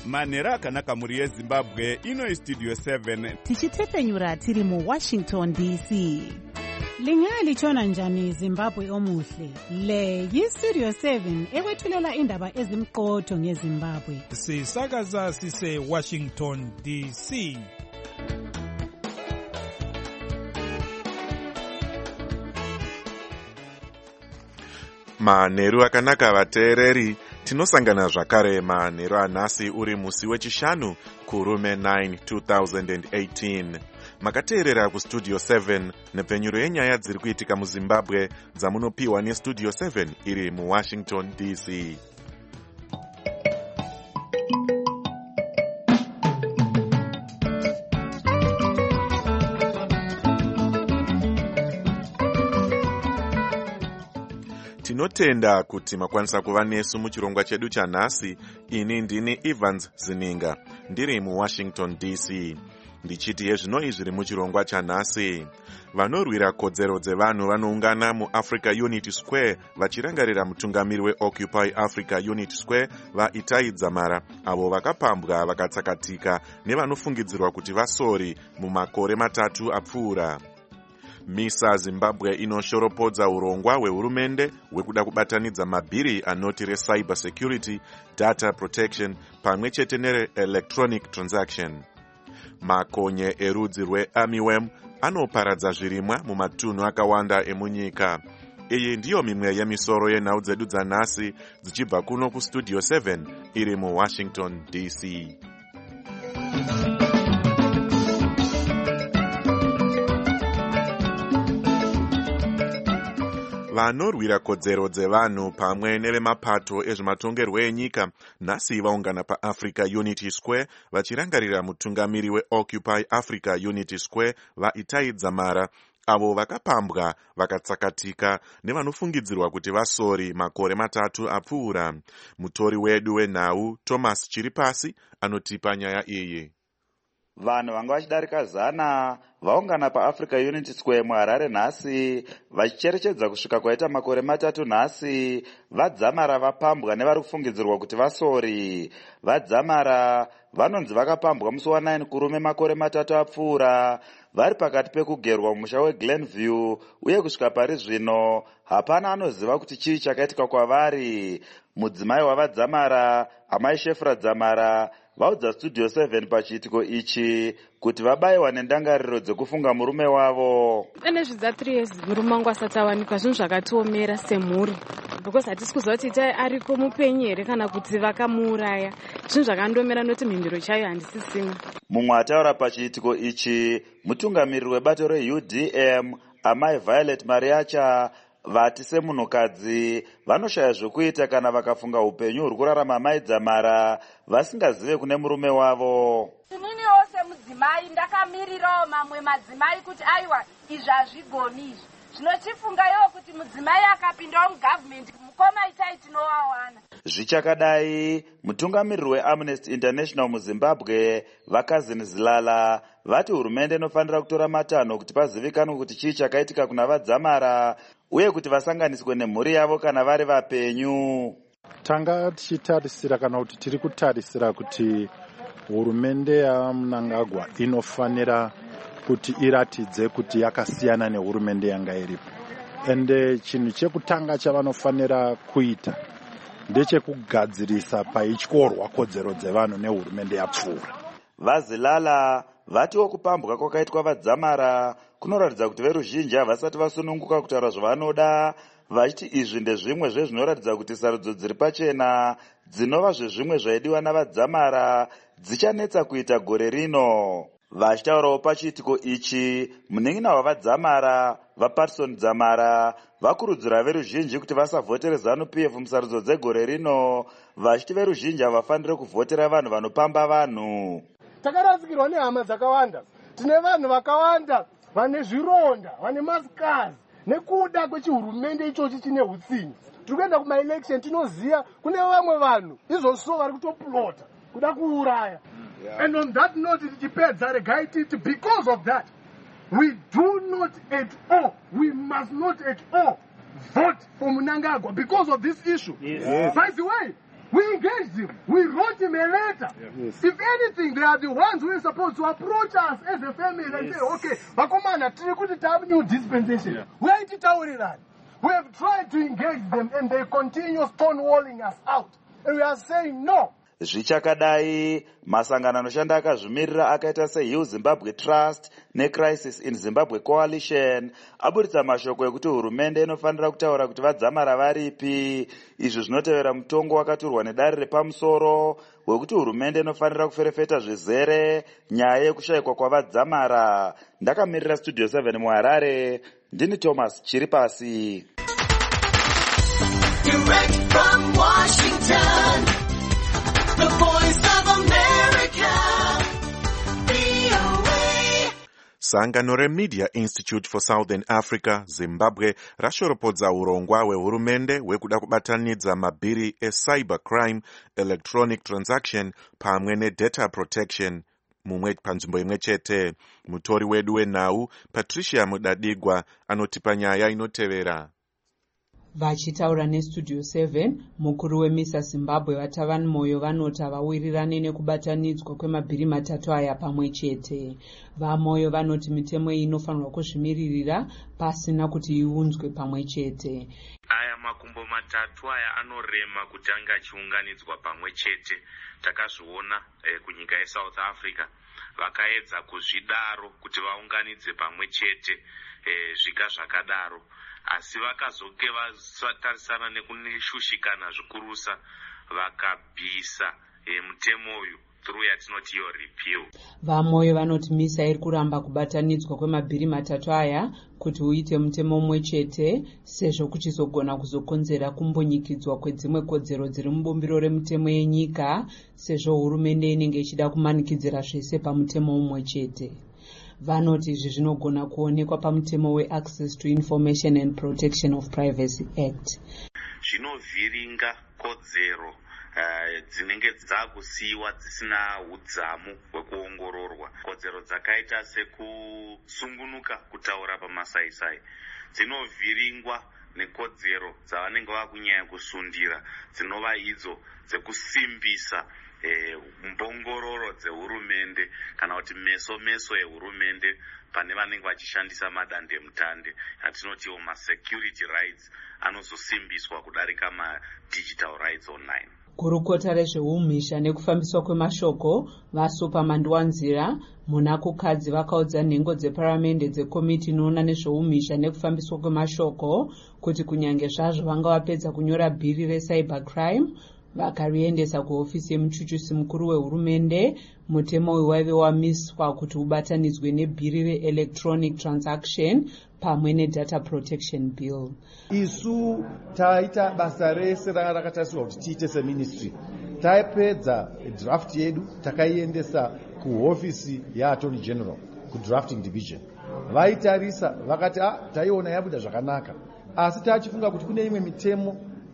manhero akanaka mhuri yezimbabwe. Ino Studio 7 tichitepenyura tiri muWashington DC. Lingalitshona njani Zimbabwe omuhle? Le yiStudio 7 ekwethulela indaba ezimqotho ngeZimbabwe. Sisakaza sise Washington DC. Manheru akanaka vateereri, tinosangana zvakare manheru anhasi uri musi wechishanu kurume 9 2018. Makateerera kuStudio 7 nepfenyuro yenyaya dziri kuitika muZimbabwe dzamunopiwa neStudio 7 iri muWashington DC. Tinotenda kuti makwanisa kuva nesu muchirongwa chedu chanhasi. Ini ndini Evans Zininga, ndiri muWashington DC. Ndichiti yezvinoi zviri muchirongwa chanhasi. Vanorwira kodzero dzevanhu vanoungana muAfrica Unity Square vachirangarira mutungamiri weOccupy Africa Unity Square vaItai Dzamara, avo vakapambwa vakatsakatika nevanofungidzirwa kuti vasori mumakore 3 apfuura. MISA Zimbabwe inoshoropodza urongwa hwehurumende hwekuda kubatanidza mabhiri anoti recyber security, data protection pamwe chete neelectronic transaction. Makonye erudzi rweArmyworm anoparadza zvirimwa mumatunhu akawanda emunyika. Iyi ndiyo mimwe yemisoro yenhau dzedu dzanhasi dzichibva kuno kuStudio 7 iri muWashington DC. Vanorwira kodzero dzevanhu pamwe nevemapato ezvematongerwo enyika nhasi vaungana paAfrica Unity Square vachirangarira mutungamiri weOccupy Africa Unity Square vaItai Dzamara, avo vakapambwa vakatsakatika nevanofungidzirwa kuti vasori makore 3 apfuura. Mutori wedu wenhau Thomas Chiripasi anotipa nyaya iyi. Vanhu vanga vachidarika 100 vaungana paAfrica Unity Square muHarare nhasi vachicherechedza kusvika kwaita makore 3 nhasi. VaDzamara vapambwa nevari kufungidzirwa kuti vasori. VaDzamara vanonzi vakapambwa musi wa9 kurume makore 3 apfuura vari pakati pekugerwa mumusha weGlenview, uye kusvika pari zvino hapana anoziva kuti chii chakaitika kwavari. Mudzimai wavaDzamara, amai Shefra Dzamara, vaudza Studio 7 pachiitiko ichi kuti vabayiwa nendangariro dzekufunga murume wavo. Ane zvidza 3 years murume wangu asati awanikwa, zvinhu zvakatiomera semhuri, because hatisi kuziva kuti itai ariko mupenyu here kana kuti vakamuuraya. Zvinhu zvakandomera noti mhinduro chayo handisisina. Mumwe ataura pachiitiko ichi mutungamiriri webato reUDM, amai Violet Mariacha, vati semunhukadzi vanoshaya zvokuita kana vakafunga upenyu huri kurarama amai Dzamara vasingazive kune murume wavo. Ininiwo semudzimai ndakamirirawo mamwe madzimai kuti aiwa izvi hazvigoni izvi. Zvinochifungayo kuti mudzimai akapindawo mugavhmendi mukoma itai tinowawana. Zvichakadai, mutungamiriri weAmnesty International muZimbabwe Vakazini Zilala vati hurumende inofanira kutora matanho kuti pazivikanwe kuti chii chakaitika kuna vaDzamara uye kuti vasanganiswe nemhuri yavo kana vari vapenyu. Tanga tichitarisira kana kuti tiri kutarisira kuti hurumende yaMnangagwa inofanira kuti iratidze kuti yakasiyana nehurumende yanga iripo. Ende chinhu chekutanga chavanofanira kuita ndechekugadzirisa paityorwa kodzero dzevanhu nehurumende yapfuura. VaZilala vatiwo kupambwa kwakaitwa vaDzamara kunoratidza kuti veruzhinji havasati vasununguka kutaura zvavanoda, vachiti izvi ndezvimwe zvezvinoratidza kuti sarudzo dziri pachena dzinova zvezvimwe zvaidiwa navaDzamara dzichanetsa kuita gore rino. Vachitaurawo pachiitiko ichi, munin'ina wavaDzamara vaPatson Dzamara vakurudzira veruzhinji kuti vasavhotere ZANU-PF musarudzo dzegore rino, vachiti veruzhinji havafaniri kuvhotera vanhu vanopamba vanhu. Takarasikirwa nehama dzakawanda, tine vanhu vakawanda vane zvironda, vane masikazi nekuda kwechihurumende ichochi chine hutsinye. Tiri kuenda kumaelection tinoziya kune vamwe vanhu izvozvo vari kutoplota kuda kuuraya. And on that note, because of that, we do not at all, we must not at all vote for Mnangagwa because of this issue. Yes. By the way, We engaged him. We wrote him a letter. Yes. If anything, they are the ones who are supposed to approach us as a family and say, okay, Bakomana, Trikuti have new dispensation. We ain't it. We have tried to engage them and they continue stonewalling us out. And we are saying no. Zvichakadai, masangano anoshanda akazvimirira akaita seHeal Zimbabwe Trust neCrisis in Zimbabwe Coalition aburitsa mashoko ekuti hurumende inofanira kutaura kuti vadzamara varipi. Izvi zvinotevera mutongo wakaturwa nedare repamusoro wekuti hurumende inofanira kuferefeta zvizere nyaya yekushayikwa kwavadzamara. Ndakamirira Studio 7 muHarare, ndini Thomas Chiripasi. Direct from Washington, the Voice of America, VOA. Sangano reMedia Institute for Southern Africa, Zimbabwe, rashoropodza urongwa hwehurumende hwekuda kubatanidza mabhiri ecybercrime, electronic transaction pamwe nedata protection panzvimbo imwe chete. Mutori wedu wenhau Patricia Mudadigwa anotipa nyaya inotevera. Vachitaura neStudio 7, mukuru weMISA Zimbabwe Vatavan Moyo vanoti vawirirane nekubatanidzwa kwemabhiri matatu aya pamwe chete. VaMoyo vanoti mitemo iyi inofanirwa kuzvimiririra pasina kuti iunzwe pamwe chete. Aya makumbo matatu aya anorema kuti anga achiunganidzwa pamwe chete. Takazviona kunyika yeSouth Africa vakaedza kuzvidaro kuti vaunganidze pamwe chete zviga zvakadaro. Asi vakazoke vatarisana nekunishushikana zvikurusa vakabvisa mutemo uyu through yatinoti iyo repeal. VaMoyo vanoti MISA iri kuramba kubatanidzwa kwemabhiri matatu aya kuti uite mutemo umwe chete, sezvo kuchizogona kuzokonzera kumbonyikidzwa kwedzimwe kodzero dziri mubumbiro remutemo yenyika, sezvo hurumende inenge ichida kumanikidzira zvese pamutemo umwe chete. Vanoti izvi zvinogona kuonekwa pamutemo weAccess to Information and Protection of Privacy Act. Zvinovhiringa kodzero dzinenge dzakusiyiwa dzisina udzamu hwekuongororwa. Kodzero dzakaita sekusungunuka kutaura pamasaisai dzinovhiringwa nekodzero dzavanenge vakunyanya kusundira dzinova idzo dzekusimbisa mbongororo dzehurumende kana kuti meso ehurumende pane vanenge vachishandisa madandemutande atinotiwo security rights anozosimbiswa kudarika digital rights online. Gurukota rezveumhizha nekufambiswa kwemashoko vaSuper Mandwanzira munakukadzi vakaudza nhengo dzeparamende dzekomiti inoona nezveumhizha nekufambiswa kwemashoko kuti kunyange zvazvo vanga vapedza kunyora bhiri recybercrime vakariendesa kuhofisi yemuchuchusi mukuru wehurumende, mutemo uyu waive wamiswa kuti ubatanidzwe nebhiri reelectronic transaction pamwe nedata protection bill. Isu taita basa rese ranga rakatarisirwa kuti tiite seministry. Taipedza draft yedu takaiendesa kuhofisi yaAttorney General kudrafting division. Vaitarisa vakati taiona yabuda zvakanaka, asi tachifunga kuti kune imwe mitemo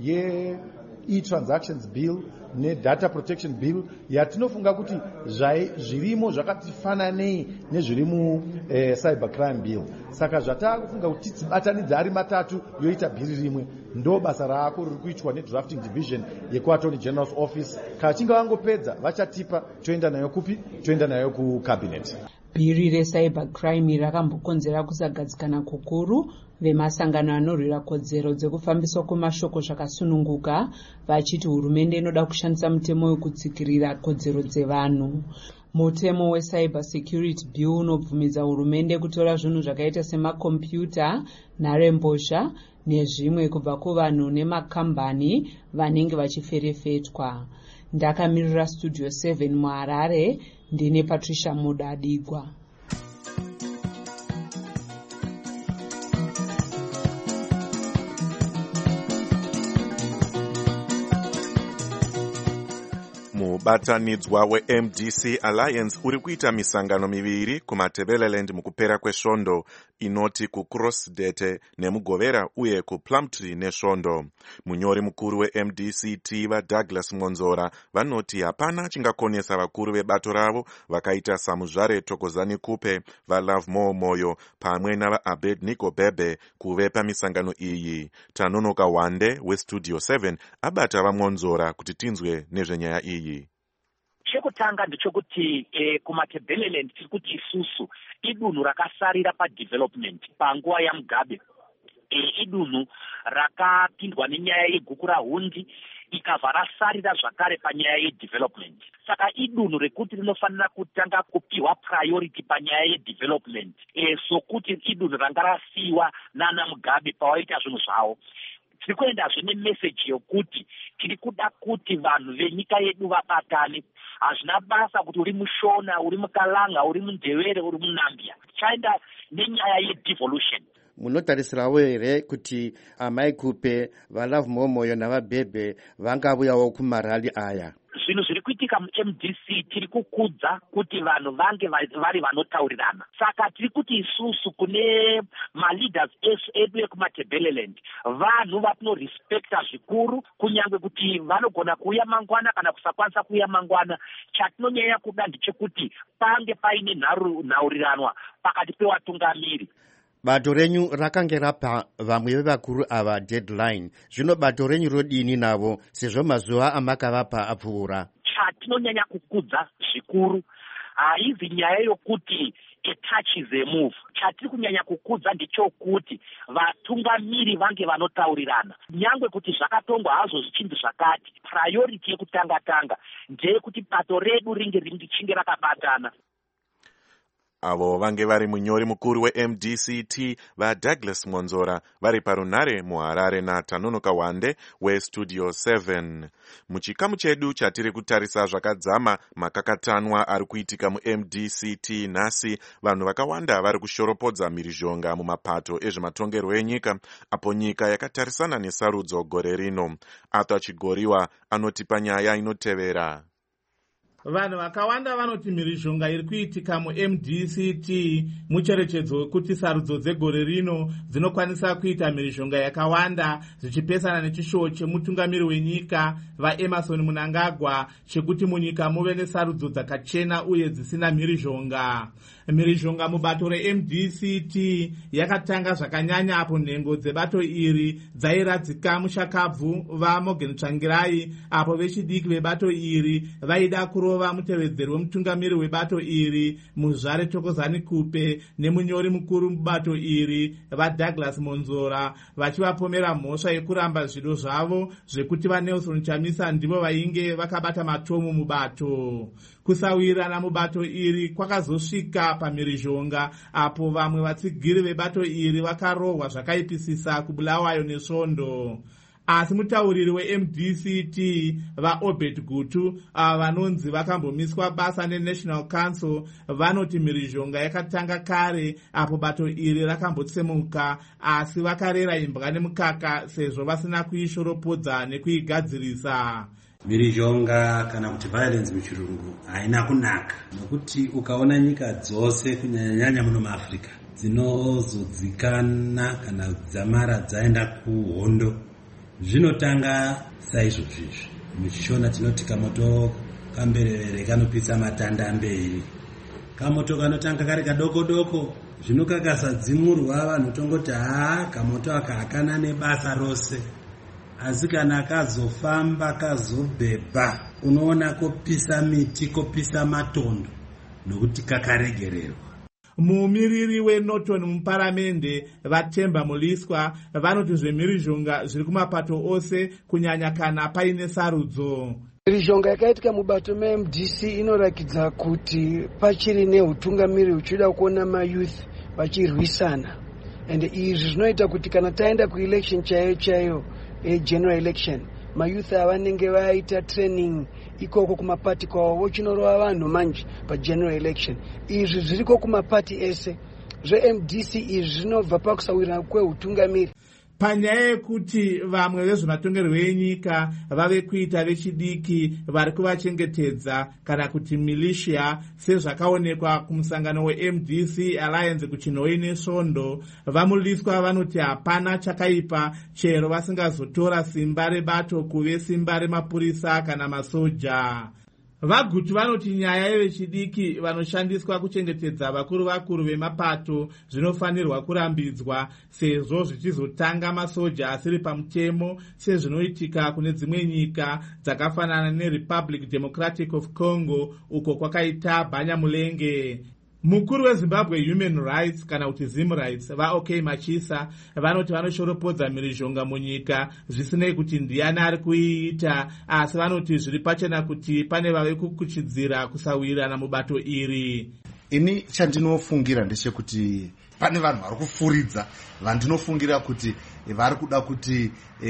e-transactions bill nedata protection bill yatinofunga kuti zvirimo zvakatifananei nezviri cybercrime bill. Saka zvatakufunga kuti tidzibatanidza ari matatu yoita bhiri rimwe. Ndo basa raako riri kuitwa nedrafting division yekuAttorney General's office. Kachinga vangopedza vachatipa toenda nayo kupi? Toenda nayo kucabinet. Bhiri recybercrime rakambokonzera kusagadzikana kukuru. Vemasangano anorwira kodzero dzekufambiswa kwemashoko zvakasununguka vachiti hurumende inoda kushandisa mutemo wekutsikirira kodzero dzevanhu. Mutemo weCyber Security Bill unobvumidza hurumende kutora zvinhu zvakaita semakombiyuta, nharembozha nezvimwe kubva kuvanhu nemakambani vanenge vachiferefetwa. Ndakamirira Studio 7 muHarare, ndine Patricia Mudadigwa. mubatanidzwa weMDC Alliance uri kuita misangano miviri kuMatabeleland mukupera kwesvondo inoti kuCrossdete nemugovera uye kuPlumtree nesvondo. Munyori mukuru weMDCT vaDouglas Monzora vanoti hapana chingakonesa vakuru vebato ravo vakaita Samuzvare Thokozani Kupe, vaLove Moyo pamwe navaAbednego Bebe kuvepa misangano iyi. Tanonoka Wande weStudio 7 abata vaMonzora kuti tinzwe nezvenyaya iyi. Chekutanga ndechekuti kuMatabeleland tiri kuti isusu idunhu rakasarira padevelopment panguva yaMugabe. Idunhu rakapindwa nenyaya yeguku rahundi ikabva rasarira zvakare panyaya yedevelopment. Saka idunhu rekuti rinofanira kutanga kupiwa priority panyaya yedevelopment sokuti idunhu ranga rasiyiwa nana Mugabe pawaita zvinhu zvavo. Tiri kuendazve nemeseji yokuti tiri kuda kuti vanhu venyika yedu vabatane. Hazvina basa kuti uri muShona, uri muKalanga, uri muNdebele, uri muNambia. Tichaenda nenyaya yedevolution. Munotarisirawo here kuti amai Kupe, vaLove Moyo navaBebe vangavuyawo kumarali aya? Zvinhu zviri kuitika muMDC tiri kukudza kuti vanhu vange vari vanotaurirana. Saka tiri kuti isusu kune maleaders edu ekuMatabeleland vanhu vatinorespekta zvikuru, kunyange kuti vanogona kuuya mangwana kana kusakwanisa kuuya mangwana. Chatinonyanya kuda ndechekuti pange paine nhauriranwa pakati pevatungamiri. Bato renyu rakange rapa vamwe vevakuru ava deadline. Zvino bato renyu rodini navo sezvo mazuva amakavapa apfuura? Chatinonyanya kukudza zvikuru haizi nyaya yokuti a touch is a move. Chatiri kunyanya kukudza ndichokuti vatungamiri vange vanotaurirana. Nyangwe kuti zvakatongwa hazvo zvichindi zvakati, priority yekutanga ndeyekuti bato redu ringe richinge rakabatana. Avo vange vari munyori mukuru weMDCT vaDouglas Monzora vari parunhare muHarare naTanonoka Wande weStudio 7. Muchikamu chedu chatiri kutarisa zvakadzama makakatanwa ari kuitika muMDCT nhasi, vanhu vakawanda vari kushoropodza mhirizhonga mumapato ezvematongerwo enyika apo nyika yakatarisana nesarudzo gore rino. Arthur Chigoriwa anotipa nyaya inotevera. Vanhu vakawanda vanoti mhirizhonga iri kuitika muMDCT mucherechedzo wekuti sarudzo dzegore rino dzinokwanisa kuita mhirizhonga yakawanda zvichipesana nechishuwo chemutungamiri wenyika vaEmmerson Mnangagwa chekuti munyika muve nesarudzo dzakachena uye dzisina mhirizhonga. Mhirizhonga mubato reMDCT yakatanga zvakanyanya apo nhengo dzebato iri dzairadzika mushakabvu vaMorgan Tsvangirai apo vechidiki vebato iri vaida kurova mutevedzeri wemutungamiri webato iri Muzvare Thokozani Kupe nemunyori mukuru mubato iri vaDouglas Monzora vachivapomera mhosva yekuramba zvido zvavo zvekuti vaNelson Chamisa ndivo vainge vakabata matomu mubato. Kusawirirana mubato iri kwakazosvika pamhirizhonga apo vamwe vatsigiri vebato iri vakarohwa zvakaipisisa kuBulawayo nesvondo. Asi mutauriri weMDCT vaObed Gutu vanonzi vakambomiswa basa neNational Council vanoti mhirizhonga yakatanga kare apo bato iri rakambotsemuka, asi vakarera imbwa nemukaka sezvo vasina kuishoropodza nekuigadzirisa. Mhirizhonga kana kuti violence muchirungu haina kunaka, nokuti ukaona nyika dzose kunyanyanya muno muAfrica dzinozodzikana kana dzamara dzaenda kuhondo zvinotanga saizvozvizvi. Muchishona tinoti kamoto kamberere kanopisa matanda mberi. Kamoto kanotanga kari kadoko zvino kakasadzimurwa vanhu tongoti kamoto aka hakana nebasa rose. Asi kana kazofamba kazobhebha unoona kopisa miti, kopisa matondo nokuti kakaregererwa. Mumiriri weNorton muparamende vaTemba Muliswa vanoti zvemhirizhonga zviri kumapato ose kunyanya kana paine sarudzo. Mhirizhonga yakaitika mubato meMDC inorakidza kuti pachiri neutungamiri uchida kuona mayouth vachirwisana, and izvi zvinoita kuti kana taenda kuelection chaiyo general election mayouth avanenge vaita training ikoko kumapati kwavo vochinorova vanhu manje pageneral election. Izvi zviriko kumapati ese zveMDC izvi zvinobva pakusawirirana kweutungamiri. panyaya yekuti vamwe vezvematongerwo enyika vave kuita vechidiki vari kuvachengetedza kana kuti militia sezvakaonekwa kumusangano weMDC Alliance kuchinhoi nesvondo, vamuliswa vanoti hapana chakaipa chero vasingazotora simba rebato kuve simba remapurisa kana masoja. Vagutu vanoti nyaya yevechidiki vanoshandiswa kuchengetedza vakuru vemapato zvinofanirwa kurambidzwa sezvo zvichizotanga masoja asiri pamutemo sezvinoitika kune dzimwe nyika dzakafanana neRepublic Democratic of Congo uko kwakaita bhanyamulenge. Mukuru weZimbabwe Human Rights kana kuti Zim Rights vaOK Machisa vanoti vanoshoropodza mhirizhonga munyika zvisinei kuti ndiani ari kuiita, asi vanoti zviri pachena kuti pane vave kukuchidzira kusawirirana mubato iri. Ini chandinofungira ndechekuti pane vanhu vari kufuridza vandinofungira kuti vari kuda kuti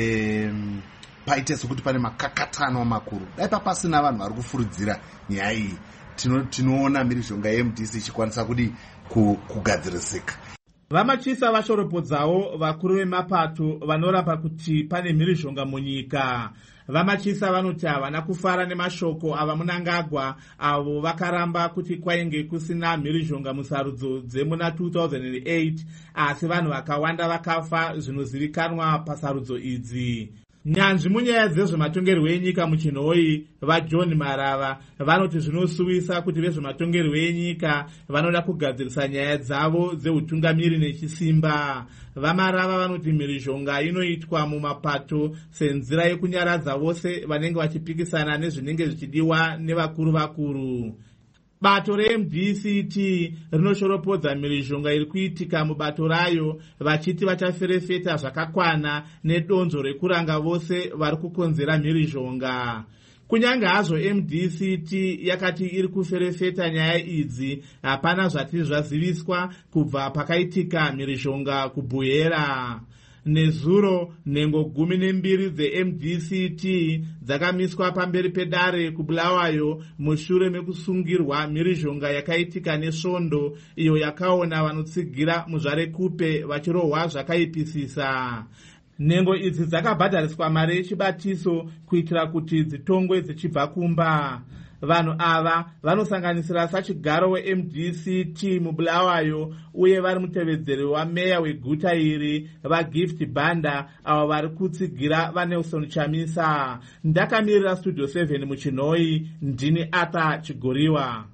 paite sekuti pane makakatano makuru. Dai papasina vanhu vari kufuridzira nyaya iyi, tinoona mhirizhonga yeMDC ichikwanisa kudi kugadzirisika. Vamachisa vashoropodzawo vakuru vemapato vanorapa kuti pane mhirizhonga munyika. Vamachisa vanoti havana kufara nemashoko ava Mnangagwa avo vakaramba kuti kwainge kusina mhirizhonga musarudzo dzemuna 2008, asi vanhu vakawanda vakafa zvinozivikanwa pasarudzo idzi. Nyanzvi munyaya dzezvematongerwo enyika muchinhoi vaJohn Marava vanoti zvinosuwisa kuti vezvematongerwo enyika vanoda kugadzirisa nyaya dzavo dzeutungamiri nechisimba. VaMarava vanoti mhirizhonga inoitwa mumapato senzira yekunyaradza vose vanenge vachipikisana nezvinenge zvichidiwa nevakuru. Bato reMDCT rinoshoropodza mhirizhonga iri kuitika mubato rayo vachiti vachaferefeta zvakakwana nedonzo rekuranga vose vari kukonzera mhirizhonga. Kunyange hazvo MDCT yakati iri kuferefeta nyaya idzi, hapana zvati zvaziviswa kubva pakaitika mhirizhonga kubhuhera. Nezuro nhengo 12 dzeMDCT dzakamiswa pamberi pedare kuBulawayo mushure mekusungirwa mhirizhonga yakaitika nesvondo iyo yakaona vanotsigira muzvarekupe vachirohwa zvakaipisisa. Nhengo idzi dzakabhadhariswa mari yechibatiso kuitira kuti dzitongwe dzichibva kumba. Vanhu ava vanosanganisira sachigaro weMDCT muBulawayo uye vari mutevedzeri wameya weguta iri vaGift Banda avo vari kutsigira vaNelson Chamisa. Ndakamirira Studio 7 muchinhoi, ndini Arthur Chigoriwa.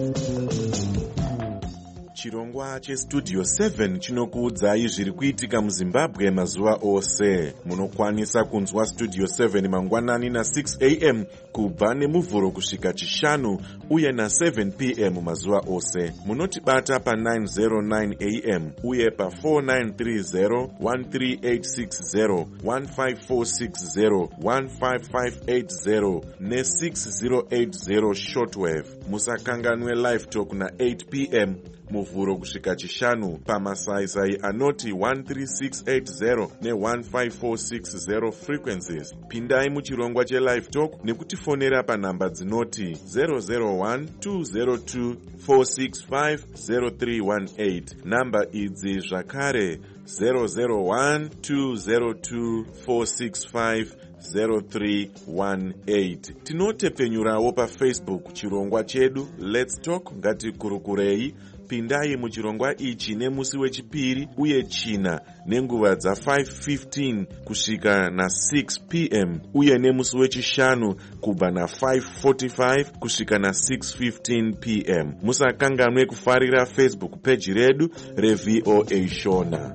Chirongwa cheStudio 7 chinokuudzai zviri kuitika muZimbabwe mazuva ose. Munokwanisa kunzwa Studio 7 mangwanani na6 am kubva nemuvhuro kusvika chishanu uye na7 pm mazuva ose. Munotibata pa909 am uye pa4930, 13860, 15460, 15580 ne6080 shortwave. Musakanganwe live talk na8 pm muvhuro kusvika chishanu pamasaisai anoti 13680 ne15460 frequencies. Pindai muchirongwa chelive talk nekutifonera panhamba dzinoti 001-202-465-0318. Namba idzi zvakare 001-202-465-0318. Tinotepfenyurawo paFacebook chirongwa chedu Let's Talk ngatikurukurei. Pindai muchirongwa ichi nemusi wechipiri uye china nenguva dza5:15 kusvika na6 pm uye nemusi wechishanu kubva na5:45 kusvika na6:15 pm. Musakanganwe kufarira Facebook page redu reVOA Shona.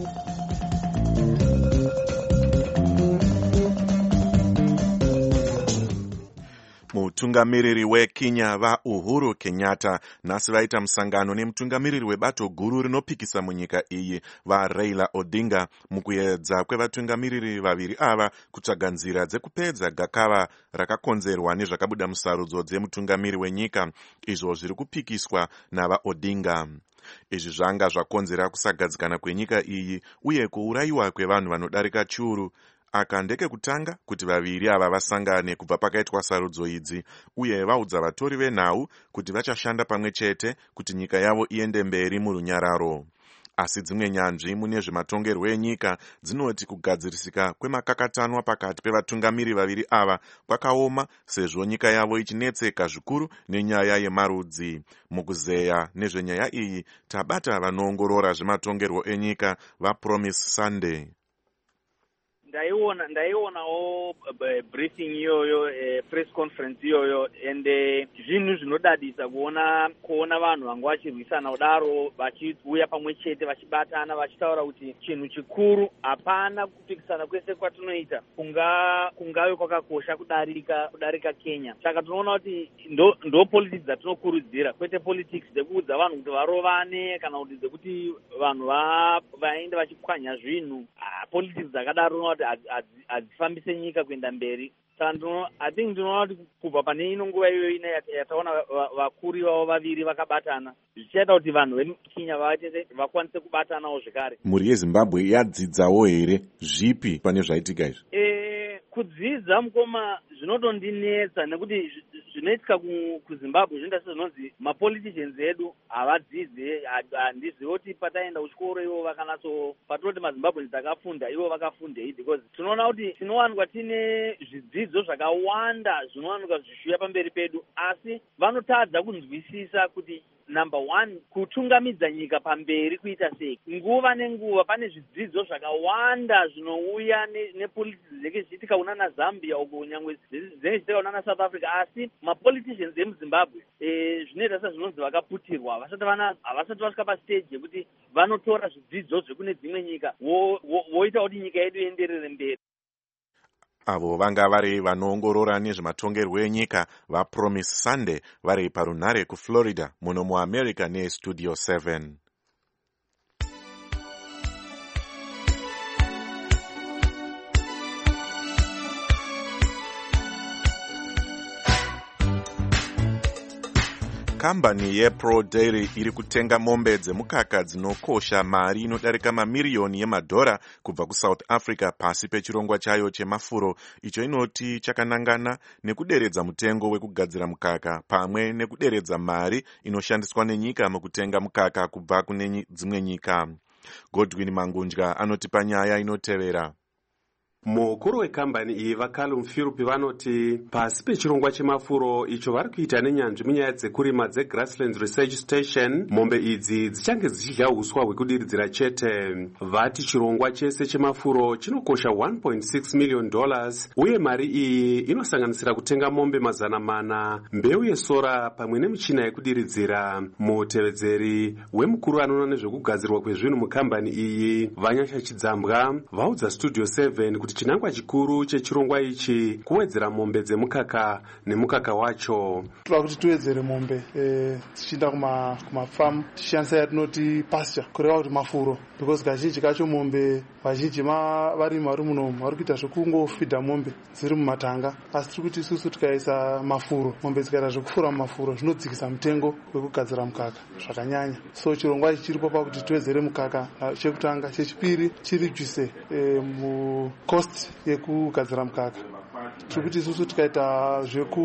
Mutungamiriri weKenya vaUhuru Kenyatta nhasi vaita musangano nemutungamiriri webato guru rinopikisa munyika iyi vaRaila Odinga mukuedza kwevatungamiriri vaviri ava kutsvaga nzira dzekupedza gakava rakakonzerwa nezvakabuda musarudzo dzemutungamiri wenyika, izvo zviri kupikiswa navaOdinga. Izvi zvanga zvakonzera kusagadzikana kwenyika iyi uye kuurayiwa kwevanhu vanodarika chiuru. Aka ndekekutanga kuti vaviri ava vasangane kubva pakaitwa sarudzo idzi uye vaudza vatori venhau kuti vachashanda pamwe chete kuti nyika yavo iende mberi murunyararo. asi dzimwe nyanzvi mune zvematongerwo enyika dzinoti kugadzirisika kwemakakatanwa pakati pevatungamiri vaviri ava kwakaoma sezvo nyika yavo ichinetseka zvikuru nenyaya yemarudzi. Mukuzeya nezvenyaya iyi tabata vanoongorora zvematongerwo enyika vaPromise Sunday. ndaionawo briefing iyoyo press conference iyoyo ende zvinhu zvinodadisa kuona vanhu vanga vachirwisana kudaro vachiuya pamwe chete vachibatana vachitaura kuti chinhu chikuru hapana kupikisana kwese kwatinoita kungave kwakakosha kudarika Kenya. Saka tinoona kuti ndo politics dzatinokurudzira, kwete politics dzekuudza vanhu kuti varovane kana kuti dzekuti vanhu vaende vachipwanya zvinhu. Politics dzakadaro kuti adzifambise nyika kuenda mberi. Saka ndinoona kuti kubva pane ino nguva iyoyo yataona vakuru ivavo vaviri vakabatana zvichaita kuti vanhu veKenya vakwanise kubatanawo zvekare. Mhuri yeZimbabwe yadzidzawo here zvipi pane zvaitika izvi? Kudzidza mukoma zvinotondinetsa nekuti zvinoitika kuZimbabwe zvinoita sezvinonzi mapoliticians edu havadzidze. Handizivi kuti pataenda kuchikoro ivo patinoti maZimbabwe dzakafunda ivo vakafundei, because tinoona kuti tinowanikwa tine zvidzidzo zvakawanda zvinowanikwa zvichiuya pamberi pedu, asi vanotadza kunzwisisa kuti number one, kutungamidza nyika pamberi kuita sei. Nguva nenguva pane zvidzidzo zvakawanda zvinouya nepolitics dzinenge zvichiitika kunana Zambia uko nyangwe dzinenge zvichiitika kunana South Africa, asi mapoliticians emuZimbabwe zvinoita sezvinonzi vakaputirwa, havasati vasvika pastage yekuti vanotora zvidzidzo zvekune dzimwe nyika voita kuti nyika yedu ienderere mberi. Avo vanga vari vanoongorora nezvematongerwo enyika vaPromise Sunday vari parunhare kuFlorida muno muAmerica neStudio 7. Kambani yePro Dairy iri kutenga mombe dzemukaka dzinokosha mari inodarika mamiriyoni yemadhora kubva kuSouth Africa pasi pechirongwa chayo chemafuro, icho inoti chakanangana nekuderedza mutengo wekugadzira mukaka pamwe nekuderedza mari inoshandiswa nenyika mukutenga mukaka kubva kune dzimwe nyika. Godwin Mangunja anotipa nyaya inotevera. Mukuru wekambani iyi vaCallum Philip vanoti pasi pechirongwa chemafuro icho vari kuita nenyanzvi munyaya dzekurima dzeGrasslands Research Station, mombe idzi dzichange dzichidya uswa hwekudiridzira chete. Vati chirongwa chese chemafuro chinokosha $1.6 million uye mari iyi inosanganisira kutenga mombe 400, mbeu yesora pamwe nemichina yekudiridzira. Mutevedzeri wemukuru anoona nezvekugadzirwa kwezvinhu mukambani iyi Vanyasha Chidzambwa vaudza Studio 7 kuti chinangwa chikuru chechirongwa ichi kuwedzera mombe dzemukaka nemukaka wacho. Toda kuti tuwedzere mombe tichienda kumafamu tichishandisa yatinoti pasture kureva kuti mafuro, because kazhinji kacho mombe vazhinji varimi vari munomu vari kuita zvekungofidha mombe dziri mumatanga, asi tiri kuti isusu tikaisa mafuro, mombe dzikaita zvekufura mumafuro zvinodzikisa mutengo wekugadzira mukaka zvakanyanya. So chirongwa ichi chiripo pakuti tiwedzere mukaka chekutanga. Chechipiri chiridyuse cost yekugadzira mukaka. Tiri kuti isusu tikaita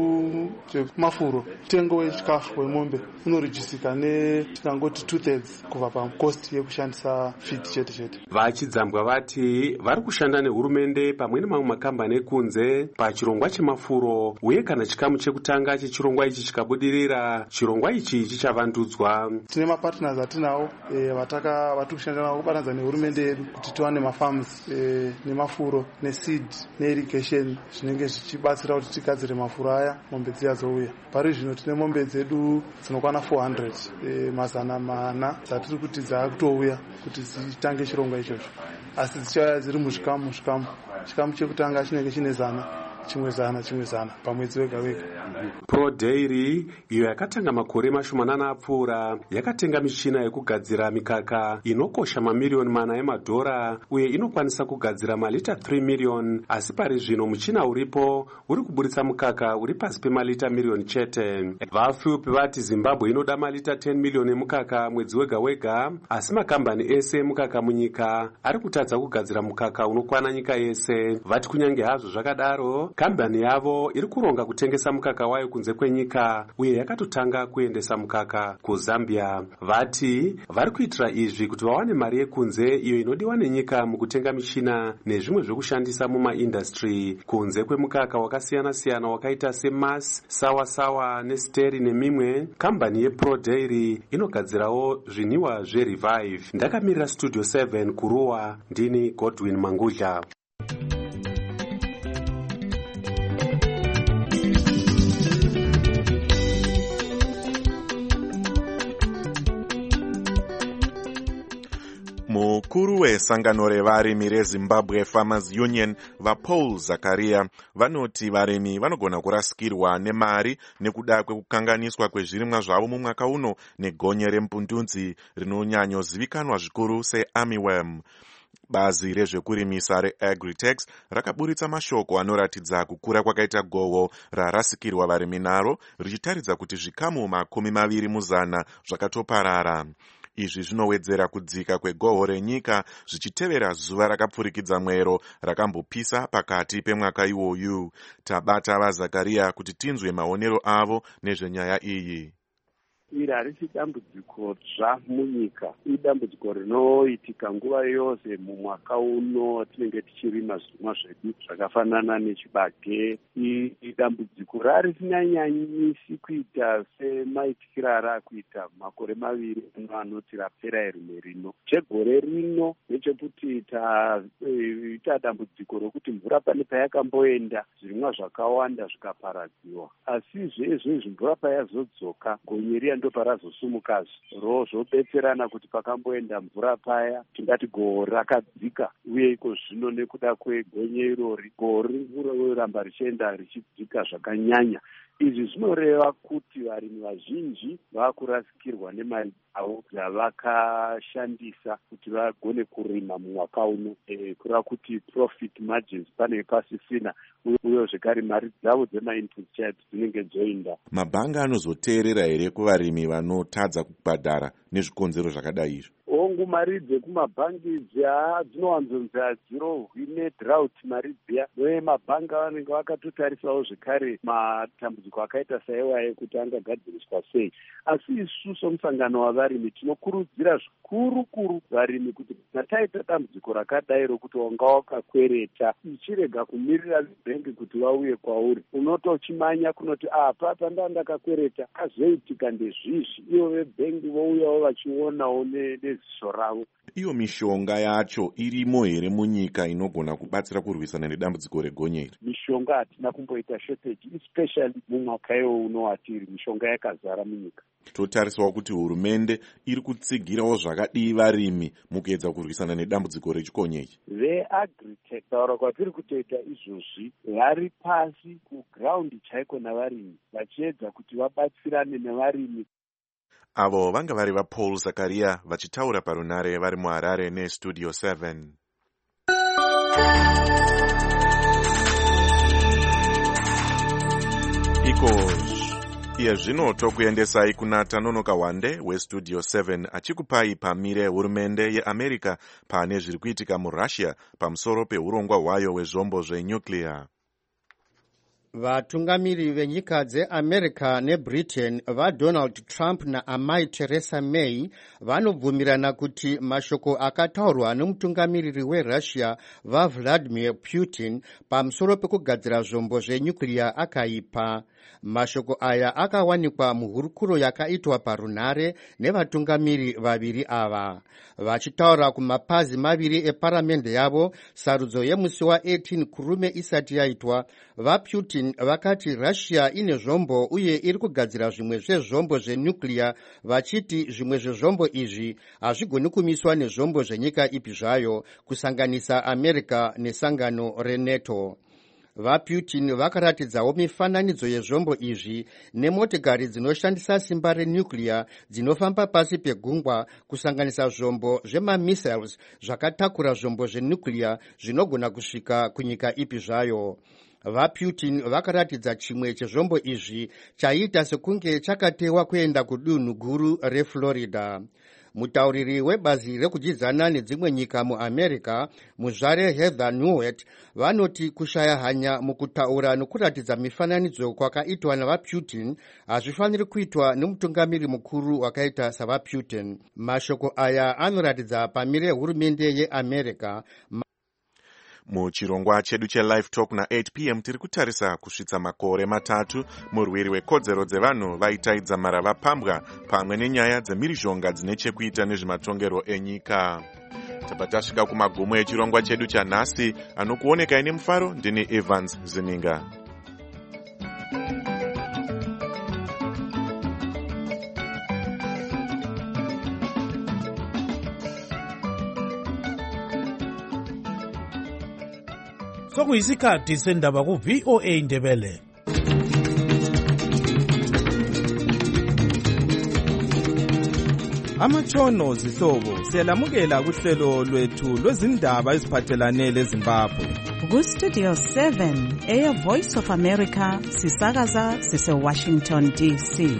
zvekumafuro mutengo wechikafu wemombe unorijisika tikangoti 2/3 kubva pacost yekushandisa feed chete chete. Vachidzambwa vati vari kushanda nehurumende pamwe nemamwe makambani ekunze pachirongwa chemafuro, uye kana chikamu chekutanga chechirongwa ichi chikabudirira, chirongwa ichi chichavandudzwa. Tine mapartners atinawo vatiri kushanda navo kubatanidza nehurumende yedu kuti tiwane mafarms nemafuro neseed neirrigation zvinenge zvichibatsira kuti tigadzire mafuro aya mombe dziya dzouya. Pari zvino tine mombe dzedu dzinokwana 400 mazana mana dzatiri kuti dzakutouya kuti dzitange chirongwa ichocho, asi dzichauya dziri muzvikamu. Chikamu chekutanga chinenge chine 100, chimwe 100 pamwedzi wega wega. Pro Dairy iyo yakatanga makore mashomanana apfuura yakatenga michina yekugadzira mikaka inokosha mamiriyoni 4 emadhora uye inokwanisa kugadzira malita 3 million, asi pari zvino muchina uripo uri kuburitsa mukaka uri pasi pemalita miriyoni chete. VaPhilip vati Zimbabwe inoda malita 10 million emukaka mwedzi wega wega, asi makambani ese emukaka munyika ari kutadza kugadzira mukaka unokwana nyika yese. Vati kunyange hazvo zvakadaro, kambani yavo iri kuronga kutengesa mukaka wayo kunze kwenyika uye yakatotanga kuendesa mukaka kuzambia. Vati vari kuitira izvi kuti vawane mari yekunze iyo inodiwa nenyika mukutenga michina nezvimwe zvekushandisa mumaindastry kunze kwemukaka wakasiyana-siyana wakaita semas, sawasawa nesteri nemimwe. Kambani yeProdairy inogadzirawo zvinwiwa zveRevive. Ndakamirira Studio 7 kuruwa, ndini Godwin Mangudla. Mukuru wesangano revarimi reZimbabwe Farmers Union vaPaul Zakaria vanoti varimi vanogona kurasikirwa nemari nekuda kwekukanganiswa kwezvirimwa zvavo mumwaka uno negonye rempundunzi rinonyanyozivikanwa zvikuru searmyworm. Bazi rezvekurimisa reAgritex rakaburitsa mashoko anoratidza kukura kwakaita gohwo rarasikirwa varimi naro, richitaridza kuti zvikamu 20 muzana zvakatoparara. Izvi zvinowedzera kudzika kwegohwo renyika zvichitevera zuva rakapfurikidza mwero rakambopisa pakati pemwaka iwoyu. Tabata vaZakaria kuti tinzwe maonero avo nezvenyaya iyi. Iri harisi dambudziko dzva munyika, idambudziko rinoitika nguva yose mumwaka uno tinenge tichirima zvirimwa zvedu zvakafanana nechibage. Idambudziko rarisinanyanyisi kuita semaitikiro arakuita makore 2 anoti rapera erume rino. Chegore rino nechekuti taita dambudziko rokuti mvura pane payakamboenda zvirimwa zvakawanda zvikaparadziwa, asi zvezvo mvura payazodzoka gonyeri ndo parazosumukazi rozvobetserana kuti pakamboenda mvura paya tingati gohwo rakadzika, uye iko zvino nekuda kwegonye irori gohwo ririkuramba richienda richidzika zvakanyanya. Izvi zvinoreva kuti varimi vazhinji vakurasikirwa nemari dzavo dzavakashandisa kuti vagone kurima mumwaka uno, kureva kuti profit margins panenge pasisina, uye zvekare mari dzavo dzemainput chaidzo dzinenge dzoinda. Mabhanga anozoteerera here kuvarimi vanotadza kubhadhara nezvikonzero zvakadai izvo? Hongu mari dzekumabhangi dzinowanzonzi hadzirohwi nedrought mari dziya, uye mabhanga vanenge vakatotarisawo zvekare matambudziko akaita saiwaye kuti angagadziriswa sei. Asi isu somusangano wavarimi tinokurudzira zvikuru varimi kuti taita dambudziko rakadai rokuti wanga wakakwereta, ichirega kumirira bhengi kuti vauye kwauri, unotochimanya kunoti apa ndakakwereta azoitika ndezvizvi, ivo vebhengi vouyawo vachionawo neziso ravo. Iyo mishonga yacho irimo here munyika inogona kubatsira kurwisana nedambudziko regonyeri? Mishonga hatina kumboita shortage, especially mumwaka uno watiri, mishonga yakazara munyika. Totariswa kuti hurumende iri kutsigirawo zvakadii varimi mukuedza kurwisana nedambudziko rechikonyechi. VeAgritech taura kwatiri kutoita izvozvi vari pasi kuground chaiko navarimi, vachiedza kuti vabatsirane nevarimi. Avo vanga vari vaPaul Zakaria vachitaura parunare vari muHarare neStudio 7. Iye zvino tokuendesai kuna Tanonoka Wande weStudio 7 achikupai pamire hurumende yeAmerica pane zviri kuitika muRussia pamusoro peurongwa hwayo hwezvombo zvenyuclear. Vatungamiri venyika dzeAmerica neBritain vaDonald Trump naamai Theresa May vanobvumirana kuti mashoko akataurwa nomutungamiriri weRussia vaVladimir Putin pamusoro pekugadzira zvombo zvenyuclear akaipa. Mashoko aya akawanikwa muhurukuro yakaitwa parunare nevatungamiri vaviri ava. Vachitaura kumapazi maviri eparamende yavo sarudzo yemusi wa18 kurume isati yaitwa, vaPutin vakati Russia ine zvombo uye iri kugadzira zvimwe zvezvombo zvenyuclear, vachiti zvimwe zvezvombo izvi hazvigoni kumiswa nezvombo zvenyika ipi zvayo, kusanganisa America nesangano reNATO. VaPutin vakaratidzawo mifananidzo yezvombo izvi nemotikari dzinoshandisa simba renyuclear dzinofamba pasi pegungwa, kusanganisa zvombo zvemamissiles zvakatakura zvombo zvenyuclear zvinogona kusvika kunyika ipi zvayo. VaPutin vakaratidza chimwe chezvombo izvi chaiita sekunge chakatewa kuenda kudunhu guru reFlorida. mutauriri webazi rekudzidzana nedzimwe nyika muamerica muzvare Heather Nauert vanoti kushaya hanya mukutaura nokuratidza mifananidzo kwakaitwa navaputin hazvifaniri kuitwa nemutungamiri mukuru wakaita savaputin. Mashoko aya anoratidza pamire yehurumende yeamerica. Muchirongwa chedu chelive talk na8 p.m. tiri kutarisa kusvitsa makore 3 murwiri wekodzero dzevanhu vaitaidza mara vapambwa pamwe nenyaya dzemhirizhonga dzine chekuita nezvematongero enyika. Tabva tasvika kumagumo echirongwa chedu chanhasi. Anokuonekai nemufaro ndini Evans Zininga. Sokuyisikhathi sendaba ku-VOA Indebele. Amatshono zihlobo siyalamukela kuhlelo lwethu lwezindaba eziphathelane leZimbabwe. Ku-Studio 7 Air Voice of America sisakaza sise-Washington DC.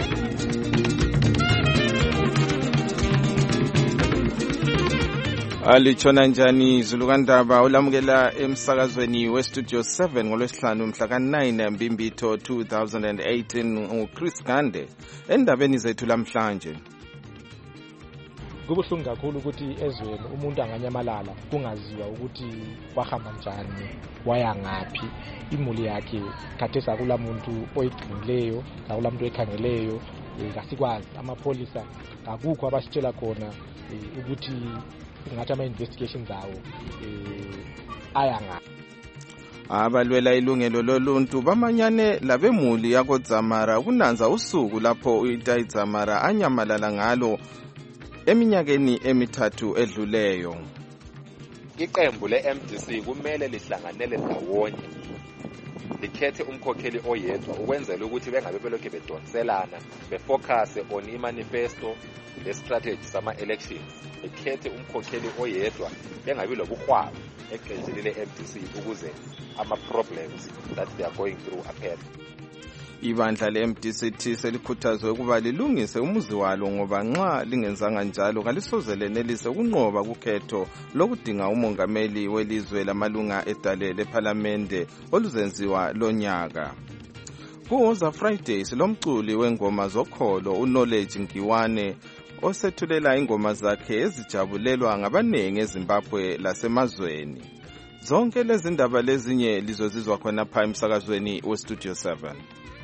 Alitshona njani izulu kandaba ulamukela emsakazweni westudio 7 ngolwesihlanu mhla ka-9 Mbimbitho 2018 nguChris Gande endabeni zethu lamhlanje. Kubuhlungu kakhulu ukuthi ezweni umuntu anganyamalala kungaziwa ukuthi wahamba njani waya ngaphi imuli yakhe khathesi akula muntu oyigcinileyo akula muntu oyikhangeleyo kasikwazi amapholisa akukho abasitshela khona ukuthi ngathi ama-investigations awo ayanga. Abalwela ilungelo loluntu bamanyane labemuli yakoDzamara kunanza usuku lapho uItai Dzamara anyamalala ngalo eminyakeni emithathu edluleyo. Iqembu le-MDC kumele lihlanganele ndawonye likhethe umkhokheli oyedwa ukwenzela ukuthi bengabe belokhu bedonselana befocuse on imanifesto le-strategy sama-elections. Likhethe umkhokheli oyedwa bengabi lobuhwaba eqenjini le-MDC ukuze ama-problems that they are going through aphele. Ibandla le-MDC selikhuthazwe ukuba lilungise umuzi walo ngoba nxa lingenzanga njalo kalisoze lenelise ukunqoba kukhetho lokudinga umongameli welizwe lamalunga edale lephalamende oluzenziwa lonyaka. Kuwoza Friday silomculi wengoma zokholo uKnowledge Ngiwane osethulela ingoma zakhe ezijabulelwa ngabanengi eZimbabwe lasemazweni. Zonke lezi ndaba lezinye lizozizwa khona pha emsakazweni weStudio 7.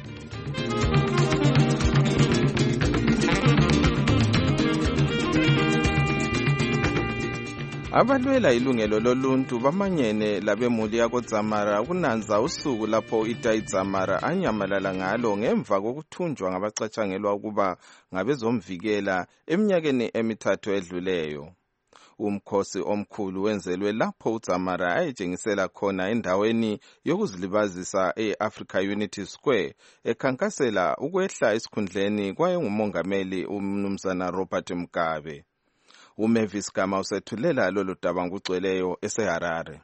Abalwela ilungelo loluntu bamanyene labemuli yakoDzamara kunanza usuku lapho uItai Dzamara anyamalala ngalo ngemva kokuthunjwa ngabacatshangelwa ukuba ngabezomvikela eminyakeni emithathu edluleyo. Umkhosi omkhulu wenzelwe lapho uDzamara ayetshengisela khona endaweni yokuzilibazisa e-Africa Unity Square ekhankasela ukwehla esikhundleni kwayengumongameli uMnumzana Robert Mugabe. uMavis Gama usethulela lolu daba ngugcweleyo eseHarare.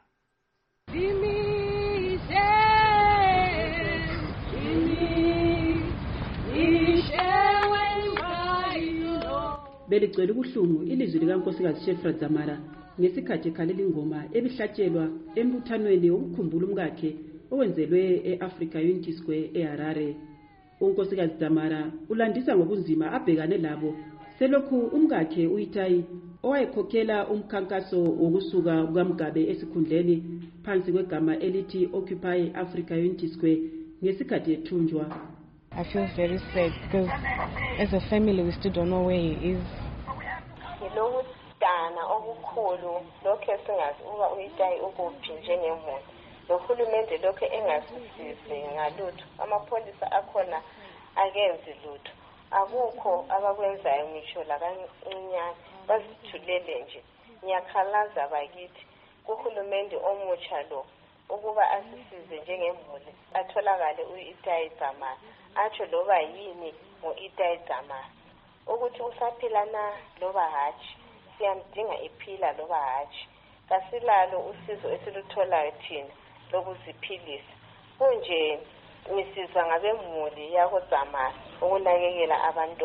Beligcwele ubuhlungu ilizwi likaNkosikazi Shefra Dzamara ngesikhathi ekhalela ingoma ebihlatshelwa embuthanweni wokukhumbula umkakhe owenzelwe e-Africa Unity Square eHarare. uNkosikazi Dzamara ulandisa ngobunzima abhekane labo selokhu umkakhe uItai owayekhokhela umkhankaso wokusuka kukaMugabe esikhundleni phansi kwegama elithi Occupy Africa Unity Square ngesikhathi ethunjwa. I feel very sad because as a family we still don't know where he is. Ngilokudana okukhulu lokho esingazi uba uItai ukuphi njengemuli.Lohulumende lokho engasisizi ngalutho. Amapholisa akhona akenzi lutho. Akukho abakwenzayo ngisho la kancinyane bazithulele nje. Ngiyakhalaza bakithi kuhulumende omutsha lo ukuba asisize njengemuli atholakale uItai Dzamara. Atsho loba yini ngoItai Dzamara ukuthi usaphila na loba hatshi siyamdinga ephila loba hatshi kasilalo usizo esilutholayo thina lokuziphilisa kunje misizwa ngabemuli yakoDzamara ukunakekela abantwana.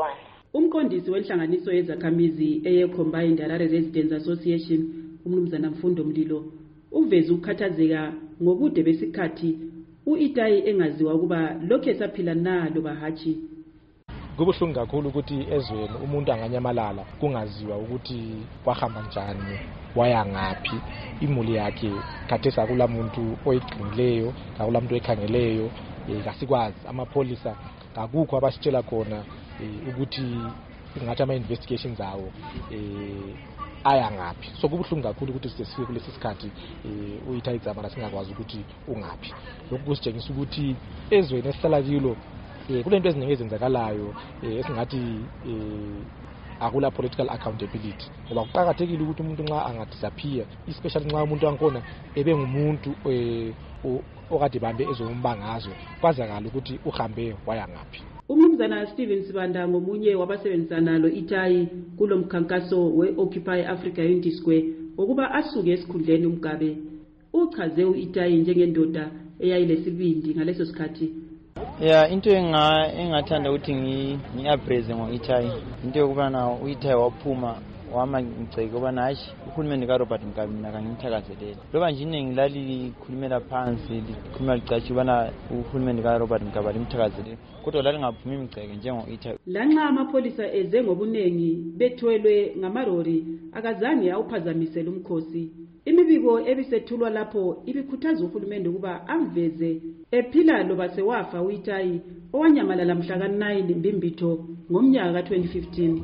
umqondisi wenhlanganiso yezakhamizi eye-Combined Harare Residents Association umnumzana Mfundo Mlilo uveze ukukhathazeka ngobude besikhathi u-Itayi engaziwa ukuba lokhu esaphila nalo bahathi. Kubuhlungu kakhulu ukuthi ezweni umuntu anganyamalala kungaziwa ukuthi wahamba njani waya ngaphi imuli yakhe khathesi akula muntu oyiqinileyo akula muntu oyikhangeleyo kasikwazi amapholisa akukho abasitshela khona ukuthi ngathi ama-investigations awo aya ngaphi. So kubuhlungu kakhulu ukuthi sesifike kulesi sikhathi u-Itayi Dzamara singakwazi ukuthi ungaphi. Lokhu kusitshengisa ukuthi ezweni esihlala kilo kulento eziningi ezenzakalayo esingathi akula political accountability ngoba kuqakathekile ukuthi umuntu nxa angadisappear especially nxa umuntu wakhona ebengumuntu okade bambe ezombangazwe kwazakala ukuthi uhambe waya ngaphi. Umnumzana Steven Sibanda ngomunye wabasebenzisana lo-Itayi kulo mkhankaso we-Occupy Africa Unity Square ukuba asuke esikhundleni uMgabe uchaze u-Itayi njengendoda eyayilesibindi ngaleso sikhathi. Into engathanda ukuthi ngi-abreze ngo-Itayi into yokubana u-Itayi waphuma wama ngiceke ubana hashi uhulumeni kaRobert Mugabe mina kangimthakazeleli loba nje iningi lalikhulumela phansi likhuluma licatshe ubana uhulumeni kaRobert Mugabe limthakazeleli kodwa lalingaphumi imiceke njengo-Itayi. Lanxa amapholisa eze ngobunengi bethwelwe ngamarori akazange awuphazamisele umkhosi. Imibiko ebisethulwa lapho ibikhuthaza uhulumeni ukuba amveze ephila loba sewafa u-Itayi owanyamalala mhla ka-9 Mbimbitho ngomnyaka ka-2015.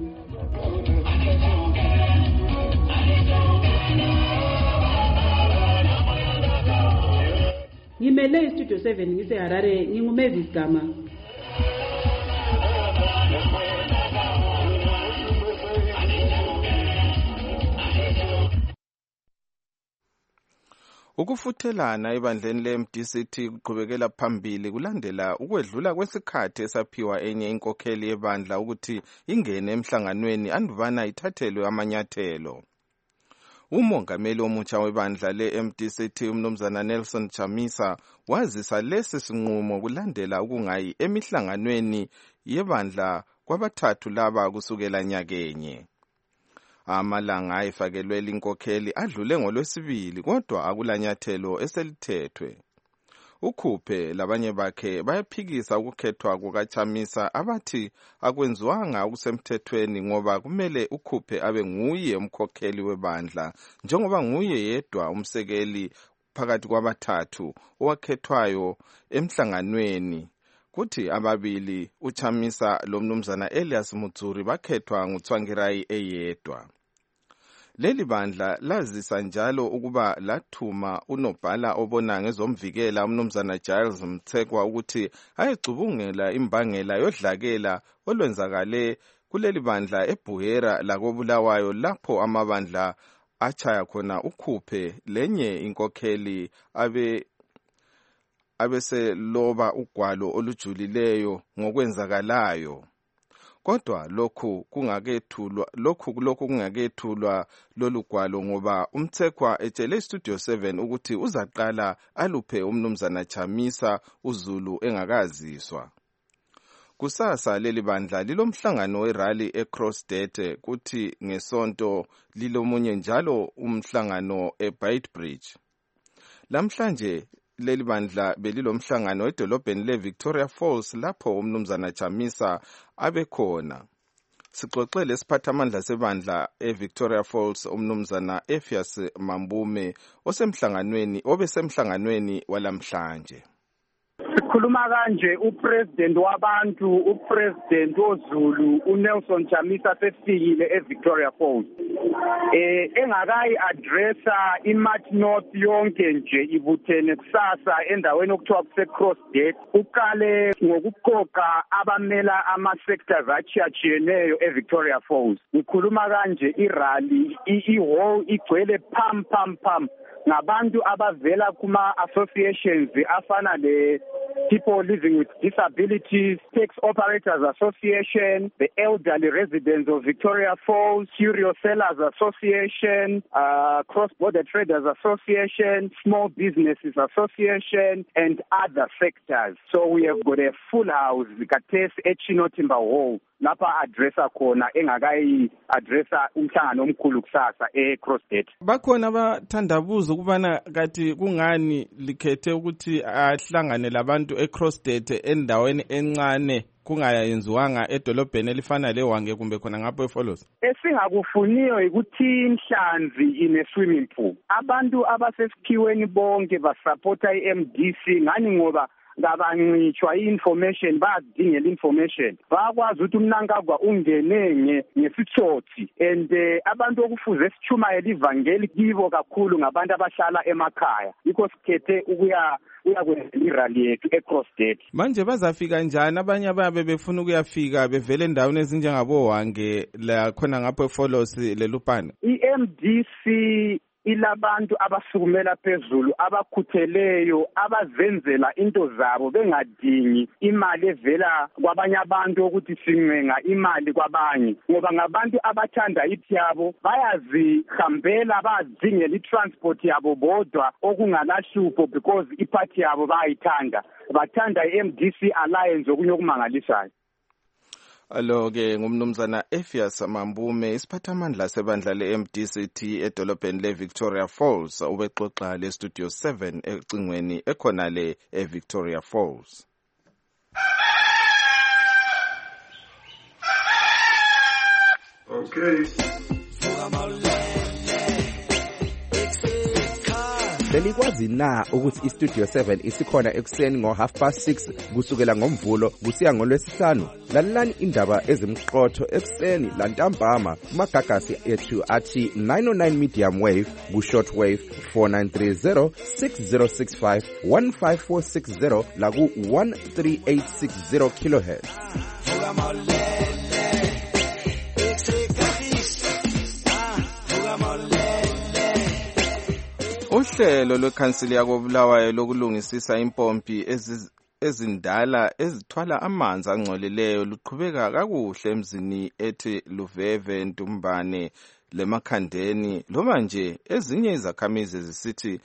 Ngimele istudio 7 ngiseHarare nginguMavis Gama. Ukufuthelana ebandleni le-MDCT kuqhubekela phambili kulandela ukwedlula kwesikhathi esaphiwa enye inkokheli yebandla ukuthi ingene emhlanganweni andubana ithathelwe amanyathelo. Umongameli omutsha webandla le-MDCT umnumzana Nelson Chamisa wazisa lesi sinqumo kulandela ukungayi emihlanganweni yebandla kwabathathu laba kusukela nyakenye. Amalanga ayifakelwe inkokheli adlule ngolwesibili kodwa akulanyathelo eselithethwe. Ukhuphe labanye bakhe bayaphikisa ukukhethwa kukaChamisa abathi akwenziwanga okusemthethweni ngoba kumele ukhuphe abe nguye umkhokheli webandla njengoba nguye yedwa umsekeli phakathi kwabathathu owakhethwayo emhlanganweni. Kuthi ababili uChamisa lo mnumzana Elias Mutsuri bakhethwa nguTsvangirai eyedwa. Leli bandla lazisa njalo ukuba lathuma unobhala obona ngezomvikela umnumzana Giles Mthekwa ukuthi ayecubungela imbangela yodlakela olwenzakale kuleli bandla eBuhera lakobulawayo lapho amabandla achaya khona ukhuphe lenye inkokheli abeseloba ugwalo olujulileyo ngokwenzakalayo. Kodwa lokhu kungakethulwa lolu gwalo ngoba uMthekwa etshele istudio 7 ukuthi uzaqala aluphe umnumzana Chamisa uZulu engakaziswa. Kusasa leli bandla lilomhlangano werally eCrossdete kuthi ngesonto lilomunye njalo umhlangano eBeitbridge. Lamhlanje leli bandla belilomhlangano edolobheni leVictoria Falls lapho umnumzana Chamisa abekhona. Sixoxele isiphathamandla sebandla eVictoria Falls umnumzana Effias Mambume obesemhlanganweni walamhlanje. Sikhuluma kanje upresident wabantu upresident oZulu uNelson Chamisa sefikile eVictoria Falls. Engakayi addressa iMarch North yonke nje ibuthene kusasa endaweni okuthiwa kuseCrossdete. Uqale ngokuqoqa abamela ama-sectors achiyachiyeneyo eVictoria Falls. Ngikhuluma kanje irally ihall igcwele pam ngabantu abavela kuma-associations afana le People Living with Disabilities, Tax Operators Association, the Elderly Residents of Victoria Falls, Curio Sellers Association, Cross-Border Traders Association, Small Businesses Association, and other sectors. So we have got a full house, Katesi Echino Timber Hall. lapha addressa khona engakayi-addressa umhlangano omkhulu kusasa e-Crossdead. Bakhona abathandabuza ukubana kathi kungani likhethe ukuthi ahlangane labantu e-Crossdead endaweni encane kungayenziwanga edolobheni elifana leWange kumbe khona ngapho eFolosi. Esingakufuniyo ukuthi inhlanzi ine-swimming pool. Abantu abasesikhiweni bonke basupporta i-MDC ngani ngoba ngabancishwa i-information badingela information bakwazi ukuthi umnankagwa ungene ngesithothi and abantu okufuze sichumayela ivangeli kibo kakhulu ngabantu abahlala emakhaya yikho sikhethe uyakwenza irally yethu e-Crossdead. Manje bazafika njani? Abanye ababe befuna ukuyafika bevele endaweni ezinjengaboWange la khona ngapho eFolosi leLupane. I-MDC ilabantu abasukumela phezulu abakhutheleyo abazenzela into zabo bengadingi imali evela kwabanye abantu ukuthi sincenga imali kwabanye ngoba ngabantu abathanda ithi yabo bayazihambela bazingela i-transport yabo bodwa okungalahlupho because iphathi yabo bayithanda bathanda i-MDC Alliance okunye okumangalisayo. Alo-ke ngumnumzana Ephias Mambume isiphathamandla sebandla le-MDCT edolobheni le-Victoria Falls ubexoxa le-Studio 7 ecingweni ekhona le e-Victoria Falls. Okay. Belikwazi na ukuthi iStudio 7 isikhona ekuseni ngo6:30 kusukela ngomvulo kusiya ngolwesihlanu? Lalelani indaba ezimqotho ekuseni lantambama kumagagasi ethu athi 909 medium wave ku-short wave 4930 6065 15460 la ku-13860 kilohertz. Uhlelo lwekhansili yakoBulawayo lokulungisisa impompi ezindala ezithwala amanzi angcolileyo luqhubeka kakuhle emzini ethi Luveve, Ntumbane leMakhandeni. Loma nje ezinye izakhamizi zisithi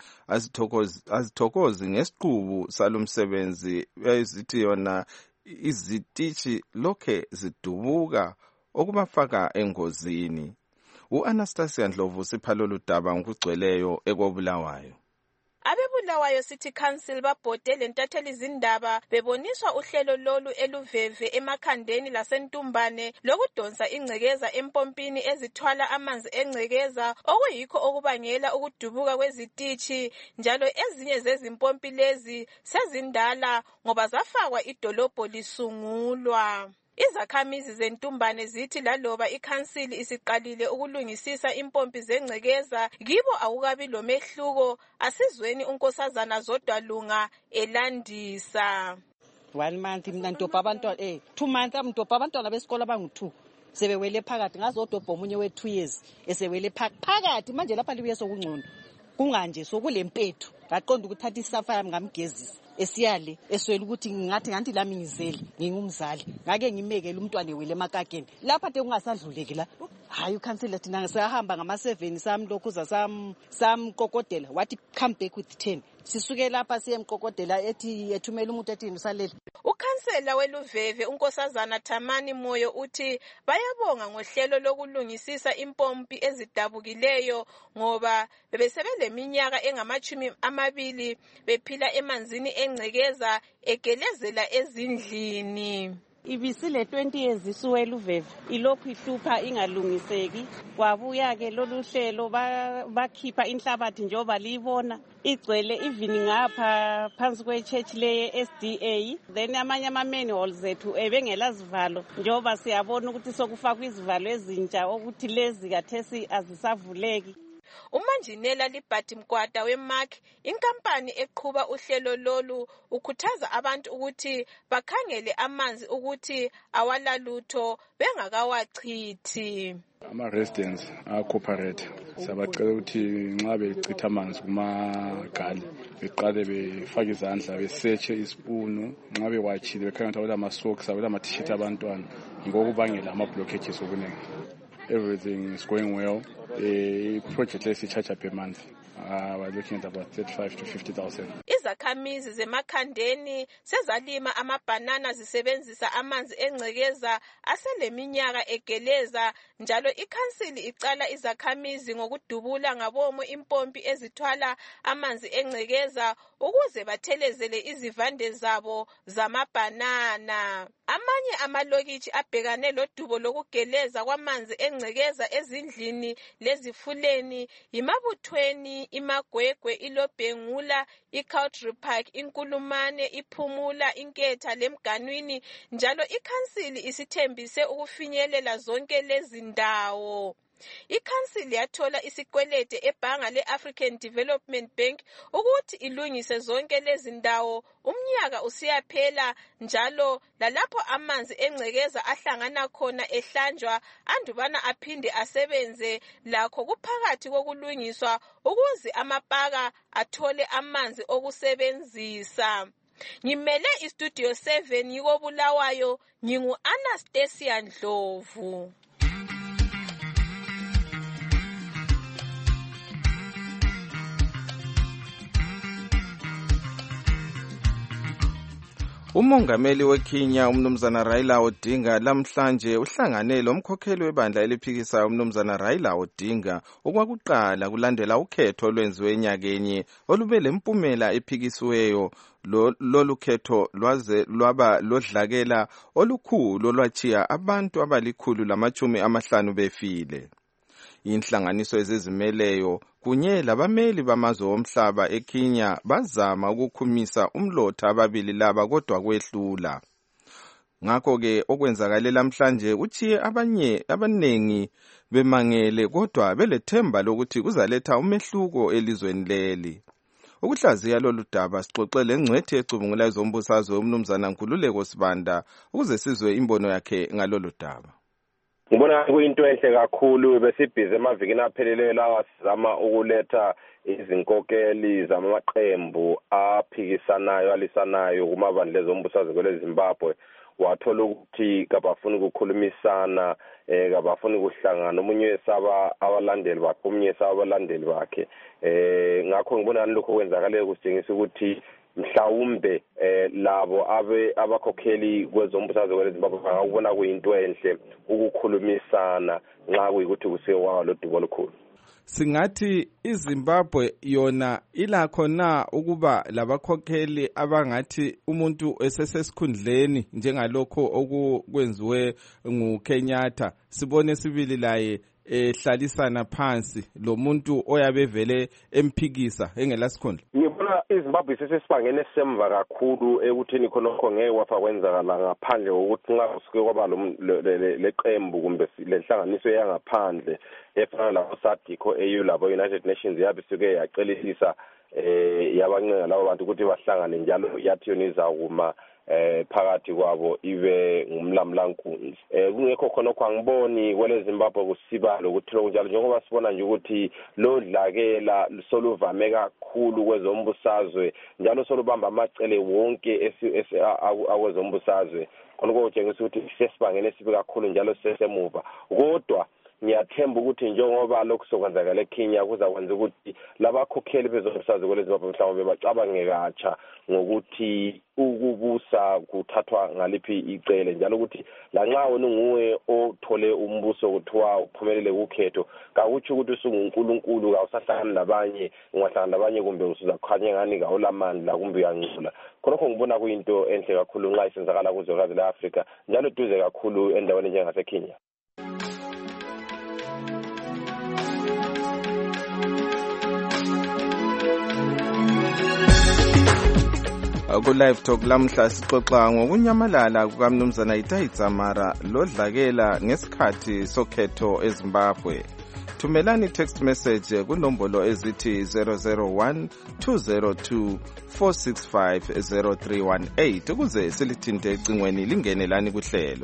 azithokozi ngesiqubu salomsebenzi ezithi yona izitishi lokhe zidubuka okubafaka engozini. U-Anastasia Ndlovu siphala lolu-daba ngokugcweleyo ekobulawayo. Abebulawayo City Council babhode lentatheli izindaba beboniswa uhlelo lolu eLuveve, eMakhandeni laseNtumbane lokudonsa ingcekeza empompini ezithwala amanzi engcekeza okuyikho okubangela ukudubuka kwezitishi, njalo ezinye zezimpompi lezi sezindala ngoba zafakwa idolobho lisungulwa. Izakhamizi zeNtumbane zithi laloba ikhansili isiqalile ukulungisisa impompi zengcekeza kibo akukabi lomehluko. Asizweni unkosazana Zodwalunga elandisa. 1 month mina ntopha abantwana 2 months amntopha abantwana besikole abangu2 sebewele phakathi ngazodobha omunye we2 years esewele phakathi manje lapha libuye sokungcono kunganje sokulempethu ngaqonda ukuthatha isafa yami ngamgezisa esiyale eswela ukuthi ngathi lami ngizele ngingumzali ngake ngimekele umntwana wele emakakeni lapha te kungasadluleki la. Hayi ukhansila thina ngisahamba ngama7 sami lokhuza samkokodela wathi come back with 10 sisuke lapha siye emkokodela ethi ethumela umuntu ethi usalele. Ukhansela weLuveve unkosazana Thamani Moyo uthi bayabonga ngohlelo lokulungisisa impompi ezidabukileyo ngoba bebesebeleminyaka engama20 bephila emanzini engcekeza egelezela ezindlini. Ibisile 20 years isuwe eLuveve ilokhu ihlupha ingalungiseki. Kwabuya ke lolu hlelo bakhipha inhlabathi njoba libona igcwele even ngapha phansi kwechurch le SDA, then amanye ama-manholes zethu ebengela zivalo njoba siyabona ukuthi sokufakwa izivalo ezintsha ukuthi lezi kathesi azisavuleki. uManjinela Libhadi Mkwata weMark, inkampani eqhuba uhlelo lolu, ukhuthaza abantu ukuthi bakhangele amanzi ukuthi awalalutho bengakawachithi. Ama-residents a-cooperate sabacela ukuthi nxa bechitha amanzi kumagali beqale befake izandla besearche isipunu, nxa bewatshile bekhangela ukuthi ama-socks ama-t-shirt abantwana ngokubangela ama-blockages okuningi. Everything is going well. Project lesi charge per month. we're looking at about 35 to 50,000. Izakhamizi zemakhandeni sezalima amabhanana zisebenzisa amanzi engcekeza aseleminyaka egeleza, njalo ikhansili icala izakhamizi ngokudubula ngabomu impompi ezithwala amanzi engcekeza ukuze bathelezele izivande zabo zamabhanana. Amanye amalokitshi abhekane lodubo lokugeleza kwamanzi engcekeza ezindlini lezifuleni yimabuthweni, iMagwegwe, iLobhengula, iCountry Park, iNkulumane, iPhumula, iNketha leMganwini, njalo ikhansili isithembise ukufinyelela zonke lezi ndawo. Ikhansili yathola isikwelede ebhanga le-African Development Bank ukuthi ilungise zonke lezi ndawo. Umnyaka usiyaphela njalo lalapho amanzi engcekeza ahlangana khona ehlanjwa andubana aphinde asebenze lakho kuphakathi kokulungiswa ukuze amapaka athole amanzi okusebenzisa. Ngimele iStudio 7 yiko Bulawayo, ngingu-Anastasia Ndlovu. Umongameli weKenya umnumzana Raila Odinga lamhlanje uhlangane lomkhokheli webandla eliphikisayo umnumzana Raila Odinga okwakuqala kulandela ukhetho olwenziwe enyakenye olube lempumela ephikisiweyo. Lolu khetho lwaba lodlakela olukhulu olwachiya abantu abali150 befile. Inhlanganiso ezizimeleyo kunye labameli bamazwe omhlaba eKenya bazama ukukhumisa umlotha ababili laba kodwa kwehlula. Ngakho ke okwenzakale lamhlanje uchiye abanengi bemangele kodwa belethemba lokuthi kuzaletha umehluko elizweni leli. Ukuhlaziya lolu daba sixoxele ngcwethi ecubungula ezombusazwe umnumzana Nkululeko Sibanda ukuze sizwe imbono yakhe ngalolu daba. Ngibona kuyinto enhle kakhulu besibhize emavikini apheleleyo lawa sizama ukuletha izinkokeli zamaqembu aphikisanayo alisanayo kumabandla ezombusazwe kweleZimbabwe. Wathola ukuthi kabafuni ukukhulumisana, kabafuni ukuhlangana, omunye esaba abalandeli bakhe, omunye esaba abalandeli bakhe. Ngakho ngibona lokho kwenzakale kusitshengisa ukuthi mhlawumbe labo abakhokheli kwezombusazwe kweleZimbabwe bangakubona kuyinto enhle ukukhulumisana nxa kuyikuthi kusewa lo dubo olukhulu. Singathi iZimbabwe yona ilakho na ukuba labakhokheli abangathi umuntu esesesikhundleni njengalokho okwenziwe nguKenyatta, sibone sibili laye ehlalisana phansi lo muntu oyabevele emphikisa engelasikhundla? Ngibona iZimbabwe sesesibangene semva kakhulu ekuthini khonokho ngeke wafa kwenzakala ngaphandle kokuthi nxa kusuke kwaba leqembu kumbe lenhlanganiso yangaphandle efana labo SADC EU labo United Nations yabe suke yacelisisa yabancenga labo bantu ukuthi bahlangane njalo yathi yona izakuma phakathi kwabo ibe ngumlamlankunzi. Kungekho khonokho angiboni kweleZimbabwe kusiba lokuthi lokunjalo njengoba sibona nje ukuthi lo dlakela soluvame kakhulu kwezombusazwe njalo solubamba amacele wonke akwezombusazwe. Khonokho kutshengisa ukuthi sesibangene sibe kakhulu njalo sesemuva. Kodwa ngiyathemba ukuthi njengoba lokhu sokwenzakala eKenya kuzakwenza ukuthi labakhokheli bezombusazwe kweleZimbabwe mhlawumbe bacabange katsha ngokuthi ukubusa kuthathwa ngaliphi icele, njalo ukuthi lanxa wena nguwe othole umbuso kuthiwa uphumelele kukhetho kakutsho ukuthi usunguNkulunkulu kawusahlangani nabanye, ungahlangana nabanye kumbe usuzakhanya ngani kawulamandla kumbe uyangcula. Khonokho ngibona kuyinto enhle kakhulu nxa isenzakala kuzwekazi le-Afrika njalo duze kakhulu endaweni njengaseKenya. Ku-Live Talk lamhla sixoxa ngokunyamalala kukamnumzana Itai Dzamara lodlakela ngesikhathi sokhetho eZimbabwe. Thumelani text message kunombolo ezithi 001 202 465 0318 ukuze silithinte ecingweni lingenelani kuhlelo.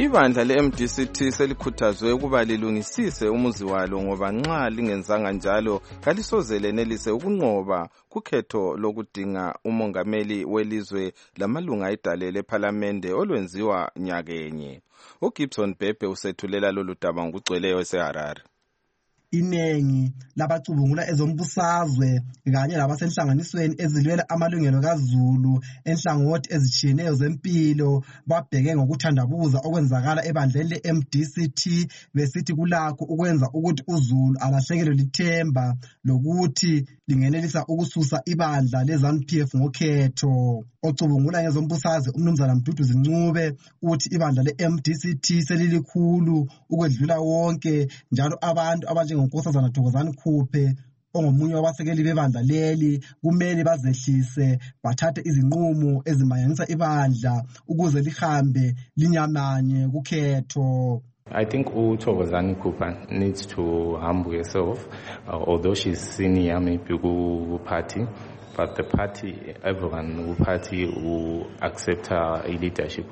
Ibandla le-MDCT selikhuthazwe ukuba lilungisise umuzi walo ngoba nxa lingenzanga njalo kalisoze lenelise ukunqoba kukhetho lokudinga umongameli welizwe lamalunga edale lephalamende olwenziwa nyakenye. uGibson Bhebhe usethulela lolu daba ngokugcweleyo eseHarare. Inengi labacubungula ezombusazwe kanye labasenhlanganisweni ezilwela amalungelo kaZulu enhlangothi ezitshiyeneyo zempilo babheke ngokuthandabuza okwenzakala ebandleni le-MDCT besithi kulakho ukwenza ukuthi uZulu alahlekelwe lithemba lokuthi lingenelisa ukususa ibandla le-ZANU-PF ngokhetho. Ocubungula ngezombusazwe umnumzana Mduduzi Ncube uthi ibandla le-MDCT selilikhulu ukwedlula wonke njalo abantu ngonkosazana Thokozani Khuphe ongomunye wabasekeli bebandla leli kumele bazehlise bathathe izinqumo ezimanyanisa ibandla ukuze lihambe linyamanye kukhetho. I think Thokozani Khuphe needs to humble herself, although she's senior maybe party, but the party, everyone party will accept her leadership,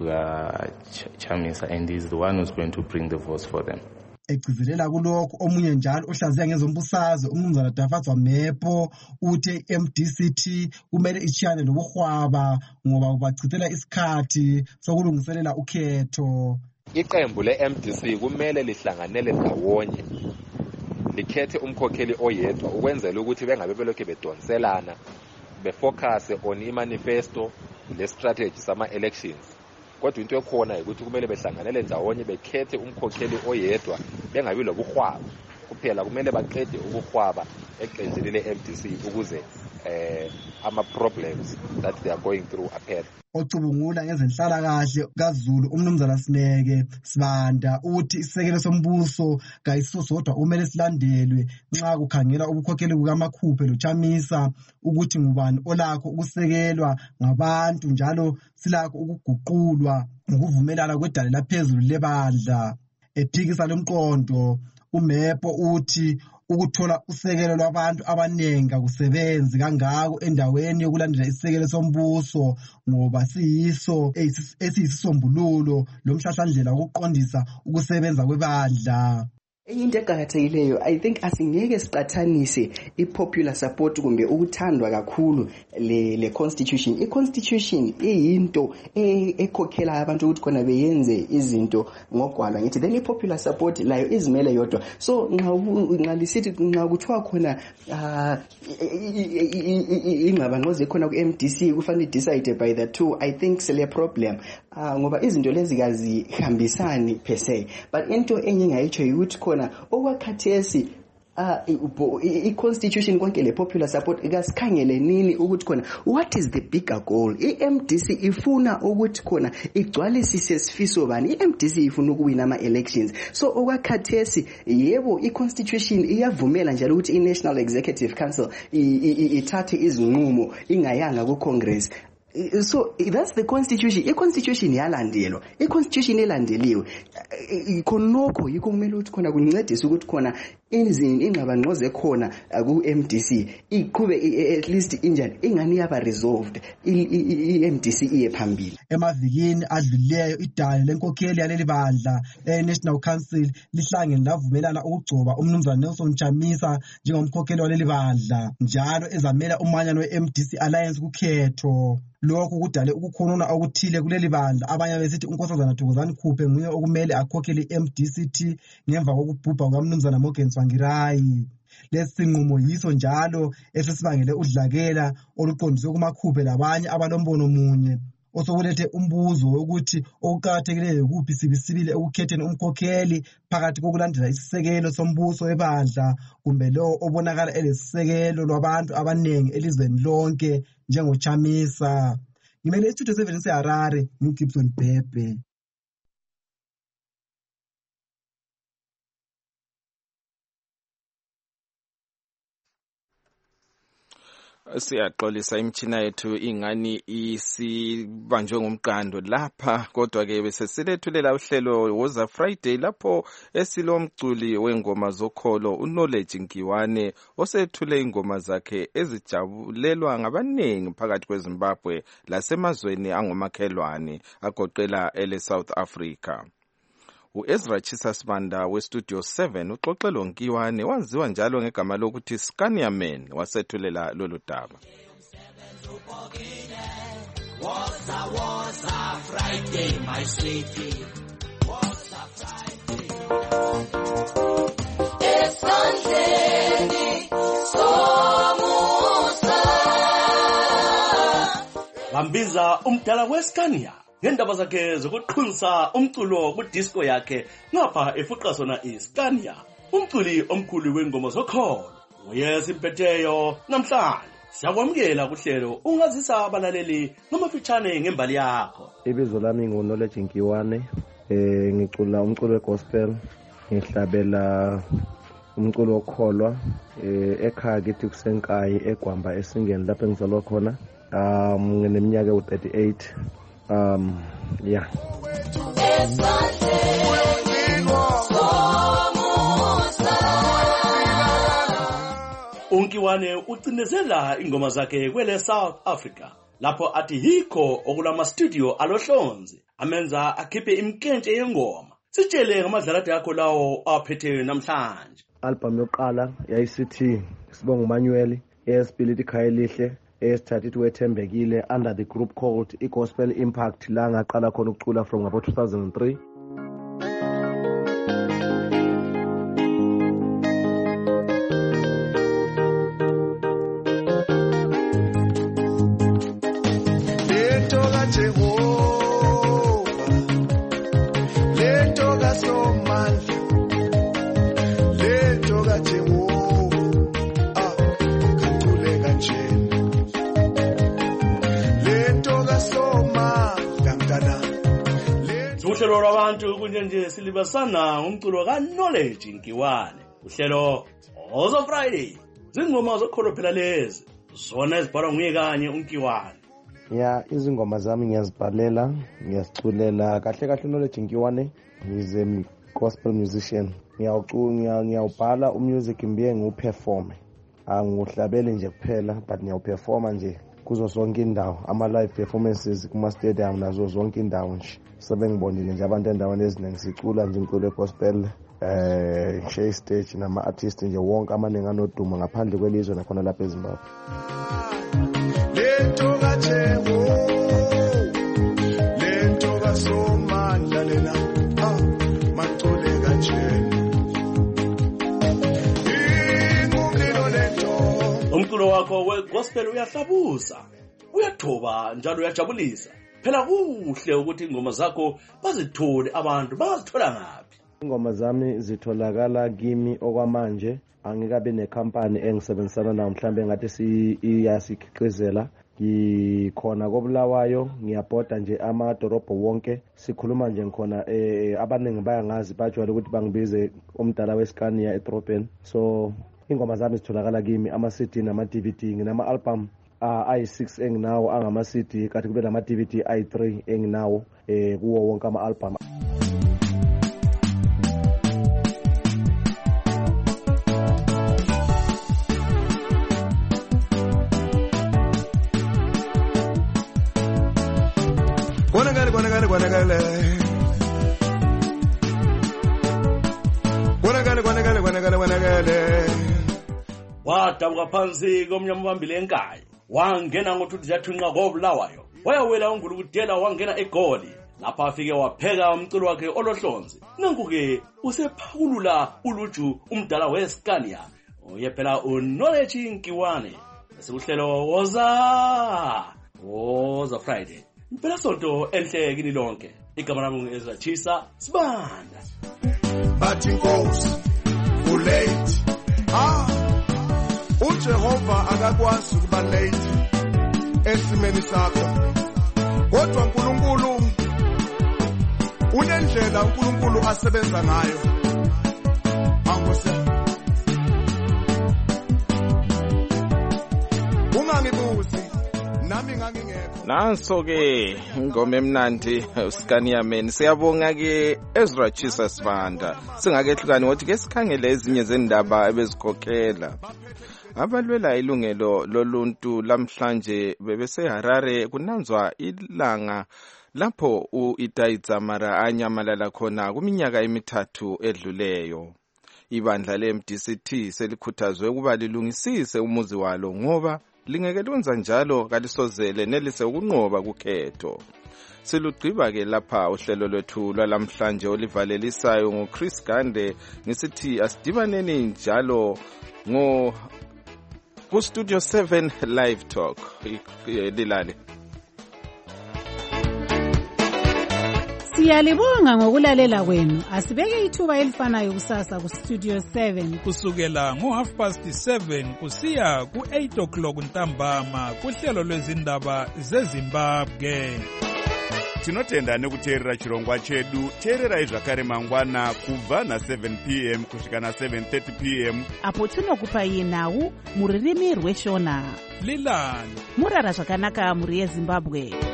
Chamisa, and is the one who's going to bring the votes for them. Egcizelela kulokho omunye njalo ohlaziya ngezombusazwe umnumzana Dafatswa Mepo uthi MDCT kumele ichiyane lobuhwaba ngoba ubachithela isikhathi sokulungiselela ukhetho. Iqembu le-MDC kumele lihlanganele ndawonye likhethe umkhokheli oyedwa ukwenzela ukuthi bengabe belokhu bedonselana befocus on imanifesto le-strategy sama-elections. Kodwa into ekhona ukuthi kumele behlanganele ndawonye bekhethe umkhokheli oyedwa bengabi lobuhwaba kuphela. Kumele baqede ubuhwaba eqenjini le-MDC ukuze ama-problems that they are going through aphela. Ocubungula ngezenhlalakahle kaZulu umnumzana Sineke Sibanda uthi isisekelo sombuso kayisiso sodwa kumele silandelwe nxa kukhangela ubukhokheli bukaMakhuphe loChamisa ukuthi ngubani olakho ukusekelwa ngabantu njalo silakho ukuguqulwa ngokuvumelana kwedale laphezulu lebandla. Ephikisa lomqondo uMepo uthi ukuthola usekelo lwabantu abanengi akusebenzi kangako endaweni yokulandela isisekelo sombuso ngoba siyiso esiyisisombululo lomhlahlandlela wokuqondisa ukusebenza kwebandla. Into eqakathekileyo I think asingeke siqathanise i-popular support kumbe ukuthandwa kakhulu le constitution. I-constitution iyinto ekhokhela abantu ukuthi khona beyenze izinto ngogwalo ngithi then i-popular support layo izimele yodwa. So nxa lisithi nxa kuthiwa khona ingxabangxozi khona ku-MDC kufanele decide by the two, I think sele problem ngoba izinto lezi kazihambisani per se, but into enye ngayitsho ukuthi khona okwakhathesi i-constitution konke le-popular support ikasikhangele nini ukuthi khona what is the bigger goal. I-MDC ifuna ukuthi khona igcwalisise sifiso bani. I-MDC ifuna ukuwina ama-elections. So okwakhathesi yebo i-constitution iyavumela njalo ukuthi i-National Executive Council ithathe izinqumo ingayanga ku-Congress. So that's the constitution. I-constitution yalandelwa. I-constitution elandeliwe khonokho yikho kumele ukuthi khona kuncedisa ukuthi khona ingxabangxozi ekhona ku-MDC iqhube at least injani ingani yaba resolved i-MDC iye phambili. Emavikini adlulileyo idale lenkokheli yaleli bandla National Council lihlangene lavumelana ukugcoba umnumzana Nelson Chamisa njengomkhokheli waleli bandla njalo ezamela umanyano we-MDC Alliance kukhetho. Lokhu kudale ukukhonona okuthile kuleli bandla abanye besithi unkosazana Thokozani Khuphe nguye okumele akhokhele i-MDCT ngemva kokubhubha kukamnumzana Morgan Tsvangirai. Lesi sinqumo yiso njalo esesibangele udlakela oluqondiswe kuMakhuphe labanye abalombono munye osokulethe umbuzo ukuthi okuqakathekileyo kuphi sibisibile ukukhetheni umkhokheli phakathi kokulandela isisekelo sombuso webandla kumbe lo obonakala elesisekelo lwabantu abanengi elizweni lonke njengoChamisa. Ngimele istudio 7 seHarare nguGibson Bhebhe. Siyaxolisa imtshina yethu ingani isibanjwe ngomqando lapha, kodwa ke besesilethulela uhlelo woza Friday lapho esilomculi wengoma zokholo uKnowledge Nkiwane osethule ingoma zakhe ezijabulelwa ngabanengi phakathi kweZimbabwe lasemazweni angomakhelwane agoqela ele South Africa. U-Ezra Chisasibanda westudio 7 uxoxe lo Nkiwane waziwa njalo ngegama lokuthi Scania Man wasethulela lolu daba. Was a Friday, my sweetie. Was a Friday. Esandleni somusa. Bambiza umdala weScania ngendaba zakhe zokuqhunsa umculo kudisco yakhe ngapha efuqa sona iScania. Umculi omkhulu wengoma zokholo uyesimpetheyo namhlanje. Siyakwamukela kuhlelo ungazisa abalaleli ngamafitshane ngembali yakho. Ibizo lami nguKnowledge Nkiwane, ngicula umculo wegospel, ngihlabela umculo wokholwa ekhaya kithi kusenkayi eGwamba eSingeni lapho engizalwa khona. Ngineminyaka u38. Yeah. uNkiwane ucinezela ingoma zakhe kwele South Africa lapho athi hikho okulama studio alohlonzi amenza akhiphe imkentshe yengoma. Sitshele ngamadlalade yakho lawo aphethe namhlanje. Album yokuqala yayisithi Sibonga uManuel, eyesibili ikhaya elihle, eyesithathu ithi Wethembekile under the group called iGospel Impact la ngaqala khona ukucula from about 2003. Uhlelo lwabantu kunye nje silibasana ngomculo kaKnowledge Nkiwane. Uhlelo Ozo Friday. Zingoma zokholo phela lezi. Zona ezibhalwa nguye kanye uNkiwane. Ya, izingoma zami ngiyazibhalela, ngiyaziculela kahle Knowledge Nkiwane. He's a gospel musician. Ngiyawubhala umusic ngibuye ngiuperforme. Angihlabele nje kuphela but ngiyawuperforma nje kuzo zonke indawo, ama live performances kuma stadium nazo zonke indawo nje. Sebengibonile nje abantu endaweni eziningi sicula nje umculo wegospel share stage nama artists nje wonke amaningi anodumo ngaphandle kwelizwe nakhona lapha eZimbabwe. Lento kaThebo lento kaSomandla lena macule kanjena ingumlilo lento. Umculo wakho wegospel uyahlabusa, uyathoba njalo uyajabulisa. Phela kuhle ukuthi ingoma zakho bazithole abantu bazithola ngaphi. Ingoma zami zitholakala kimi okwamanje, angikabe nekhampani engisebenzisana nayo mhlambe ngathi iyasikhiqizela. Ngikhona koBulawayo, ngiyabhoda nje amadorobho wonke, sikhuluma nje ngikhona abaningi bayangazi bajwayele ukuthi bangibize umdala weScania eDrobhen. So ingoma zami zitholakala kimi, ama CD nama DVD, nginama album i6 enginawo angama CD, kanti kube nama DVD i3 enginawo kuwo wonke ama album. Wadabuka phansi komnyama ubambile enkaya, wangena ngothuthi yathunqa koBulawayo, wayawela uNgulukudela wangena eGoli. Lapha afike wapheka umculo wakhe olohlonzi. Nanku-ke usephakulula uluju umdala weScania, uye phela uKnowledge Nkiwane. Sikuhlelo Woza Friday. Impela sonto enhle kini lonke. Igama lami ngu-Ezra Chisasibanda. Bathi Nkosi ulate. uJehova akakwazi ukuba late esimeni sakho. Kodwa uNkulunkulu unendlela uNkulunkulu asebenza ngayo. Angose ungangibuzi nami ngangingekho. Nanso-ke ingoma emnandi uScania Man. Siyabonga ke Ezra Chisasibanda. Singakehlukani ngothi ke sikhangele ezinye zendaba ebezikhokhela. Abalwela ilungelo loluntu lamhlanje bebeseHarare kunanzwa ilanga lapho u-Itai Dzamara anyamalala khona kuminyaka emithathu edluleyo. Ibandla le-MDCT selikhuthazwe ukuba lilungisise umuzi walo ngoba lingeke lwenza njalo kalisozele nelise ukunqoba kukhetho. Silugqiba-ke lapha uhlelo lwethu lwalamhlanje olivalelisayo ngoChris Gande ngisithi asidibaneni njalo ku-Studio 7 Live Talk. Lilale. Siyalibonga ngokulalela kwenu. Asibeke ithuba elifanayo kusasa ku-Studio 7 kusukela ngo7:30 kusiya ku8 o'clock ntambama kuhlelo lwezindaba zeZimbabwe. Tinotenda nekuteerera chirongwa chedu. Teererai zvakare mangwana kubva na7 p.m. kusvika na7:30 p.m. apo tinokupai nhau muririmi rweshona. Lilani murara zvakanaka muri yeZimbabwe.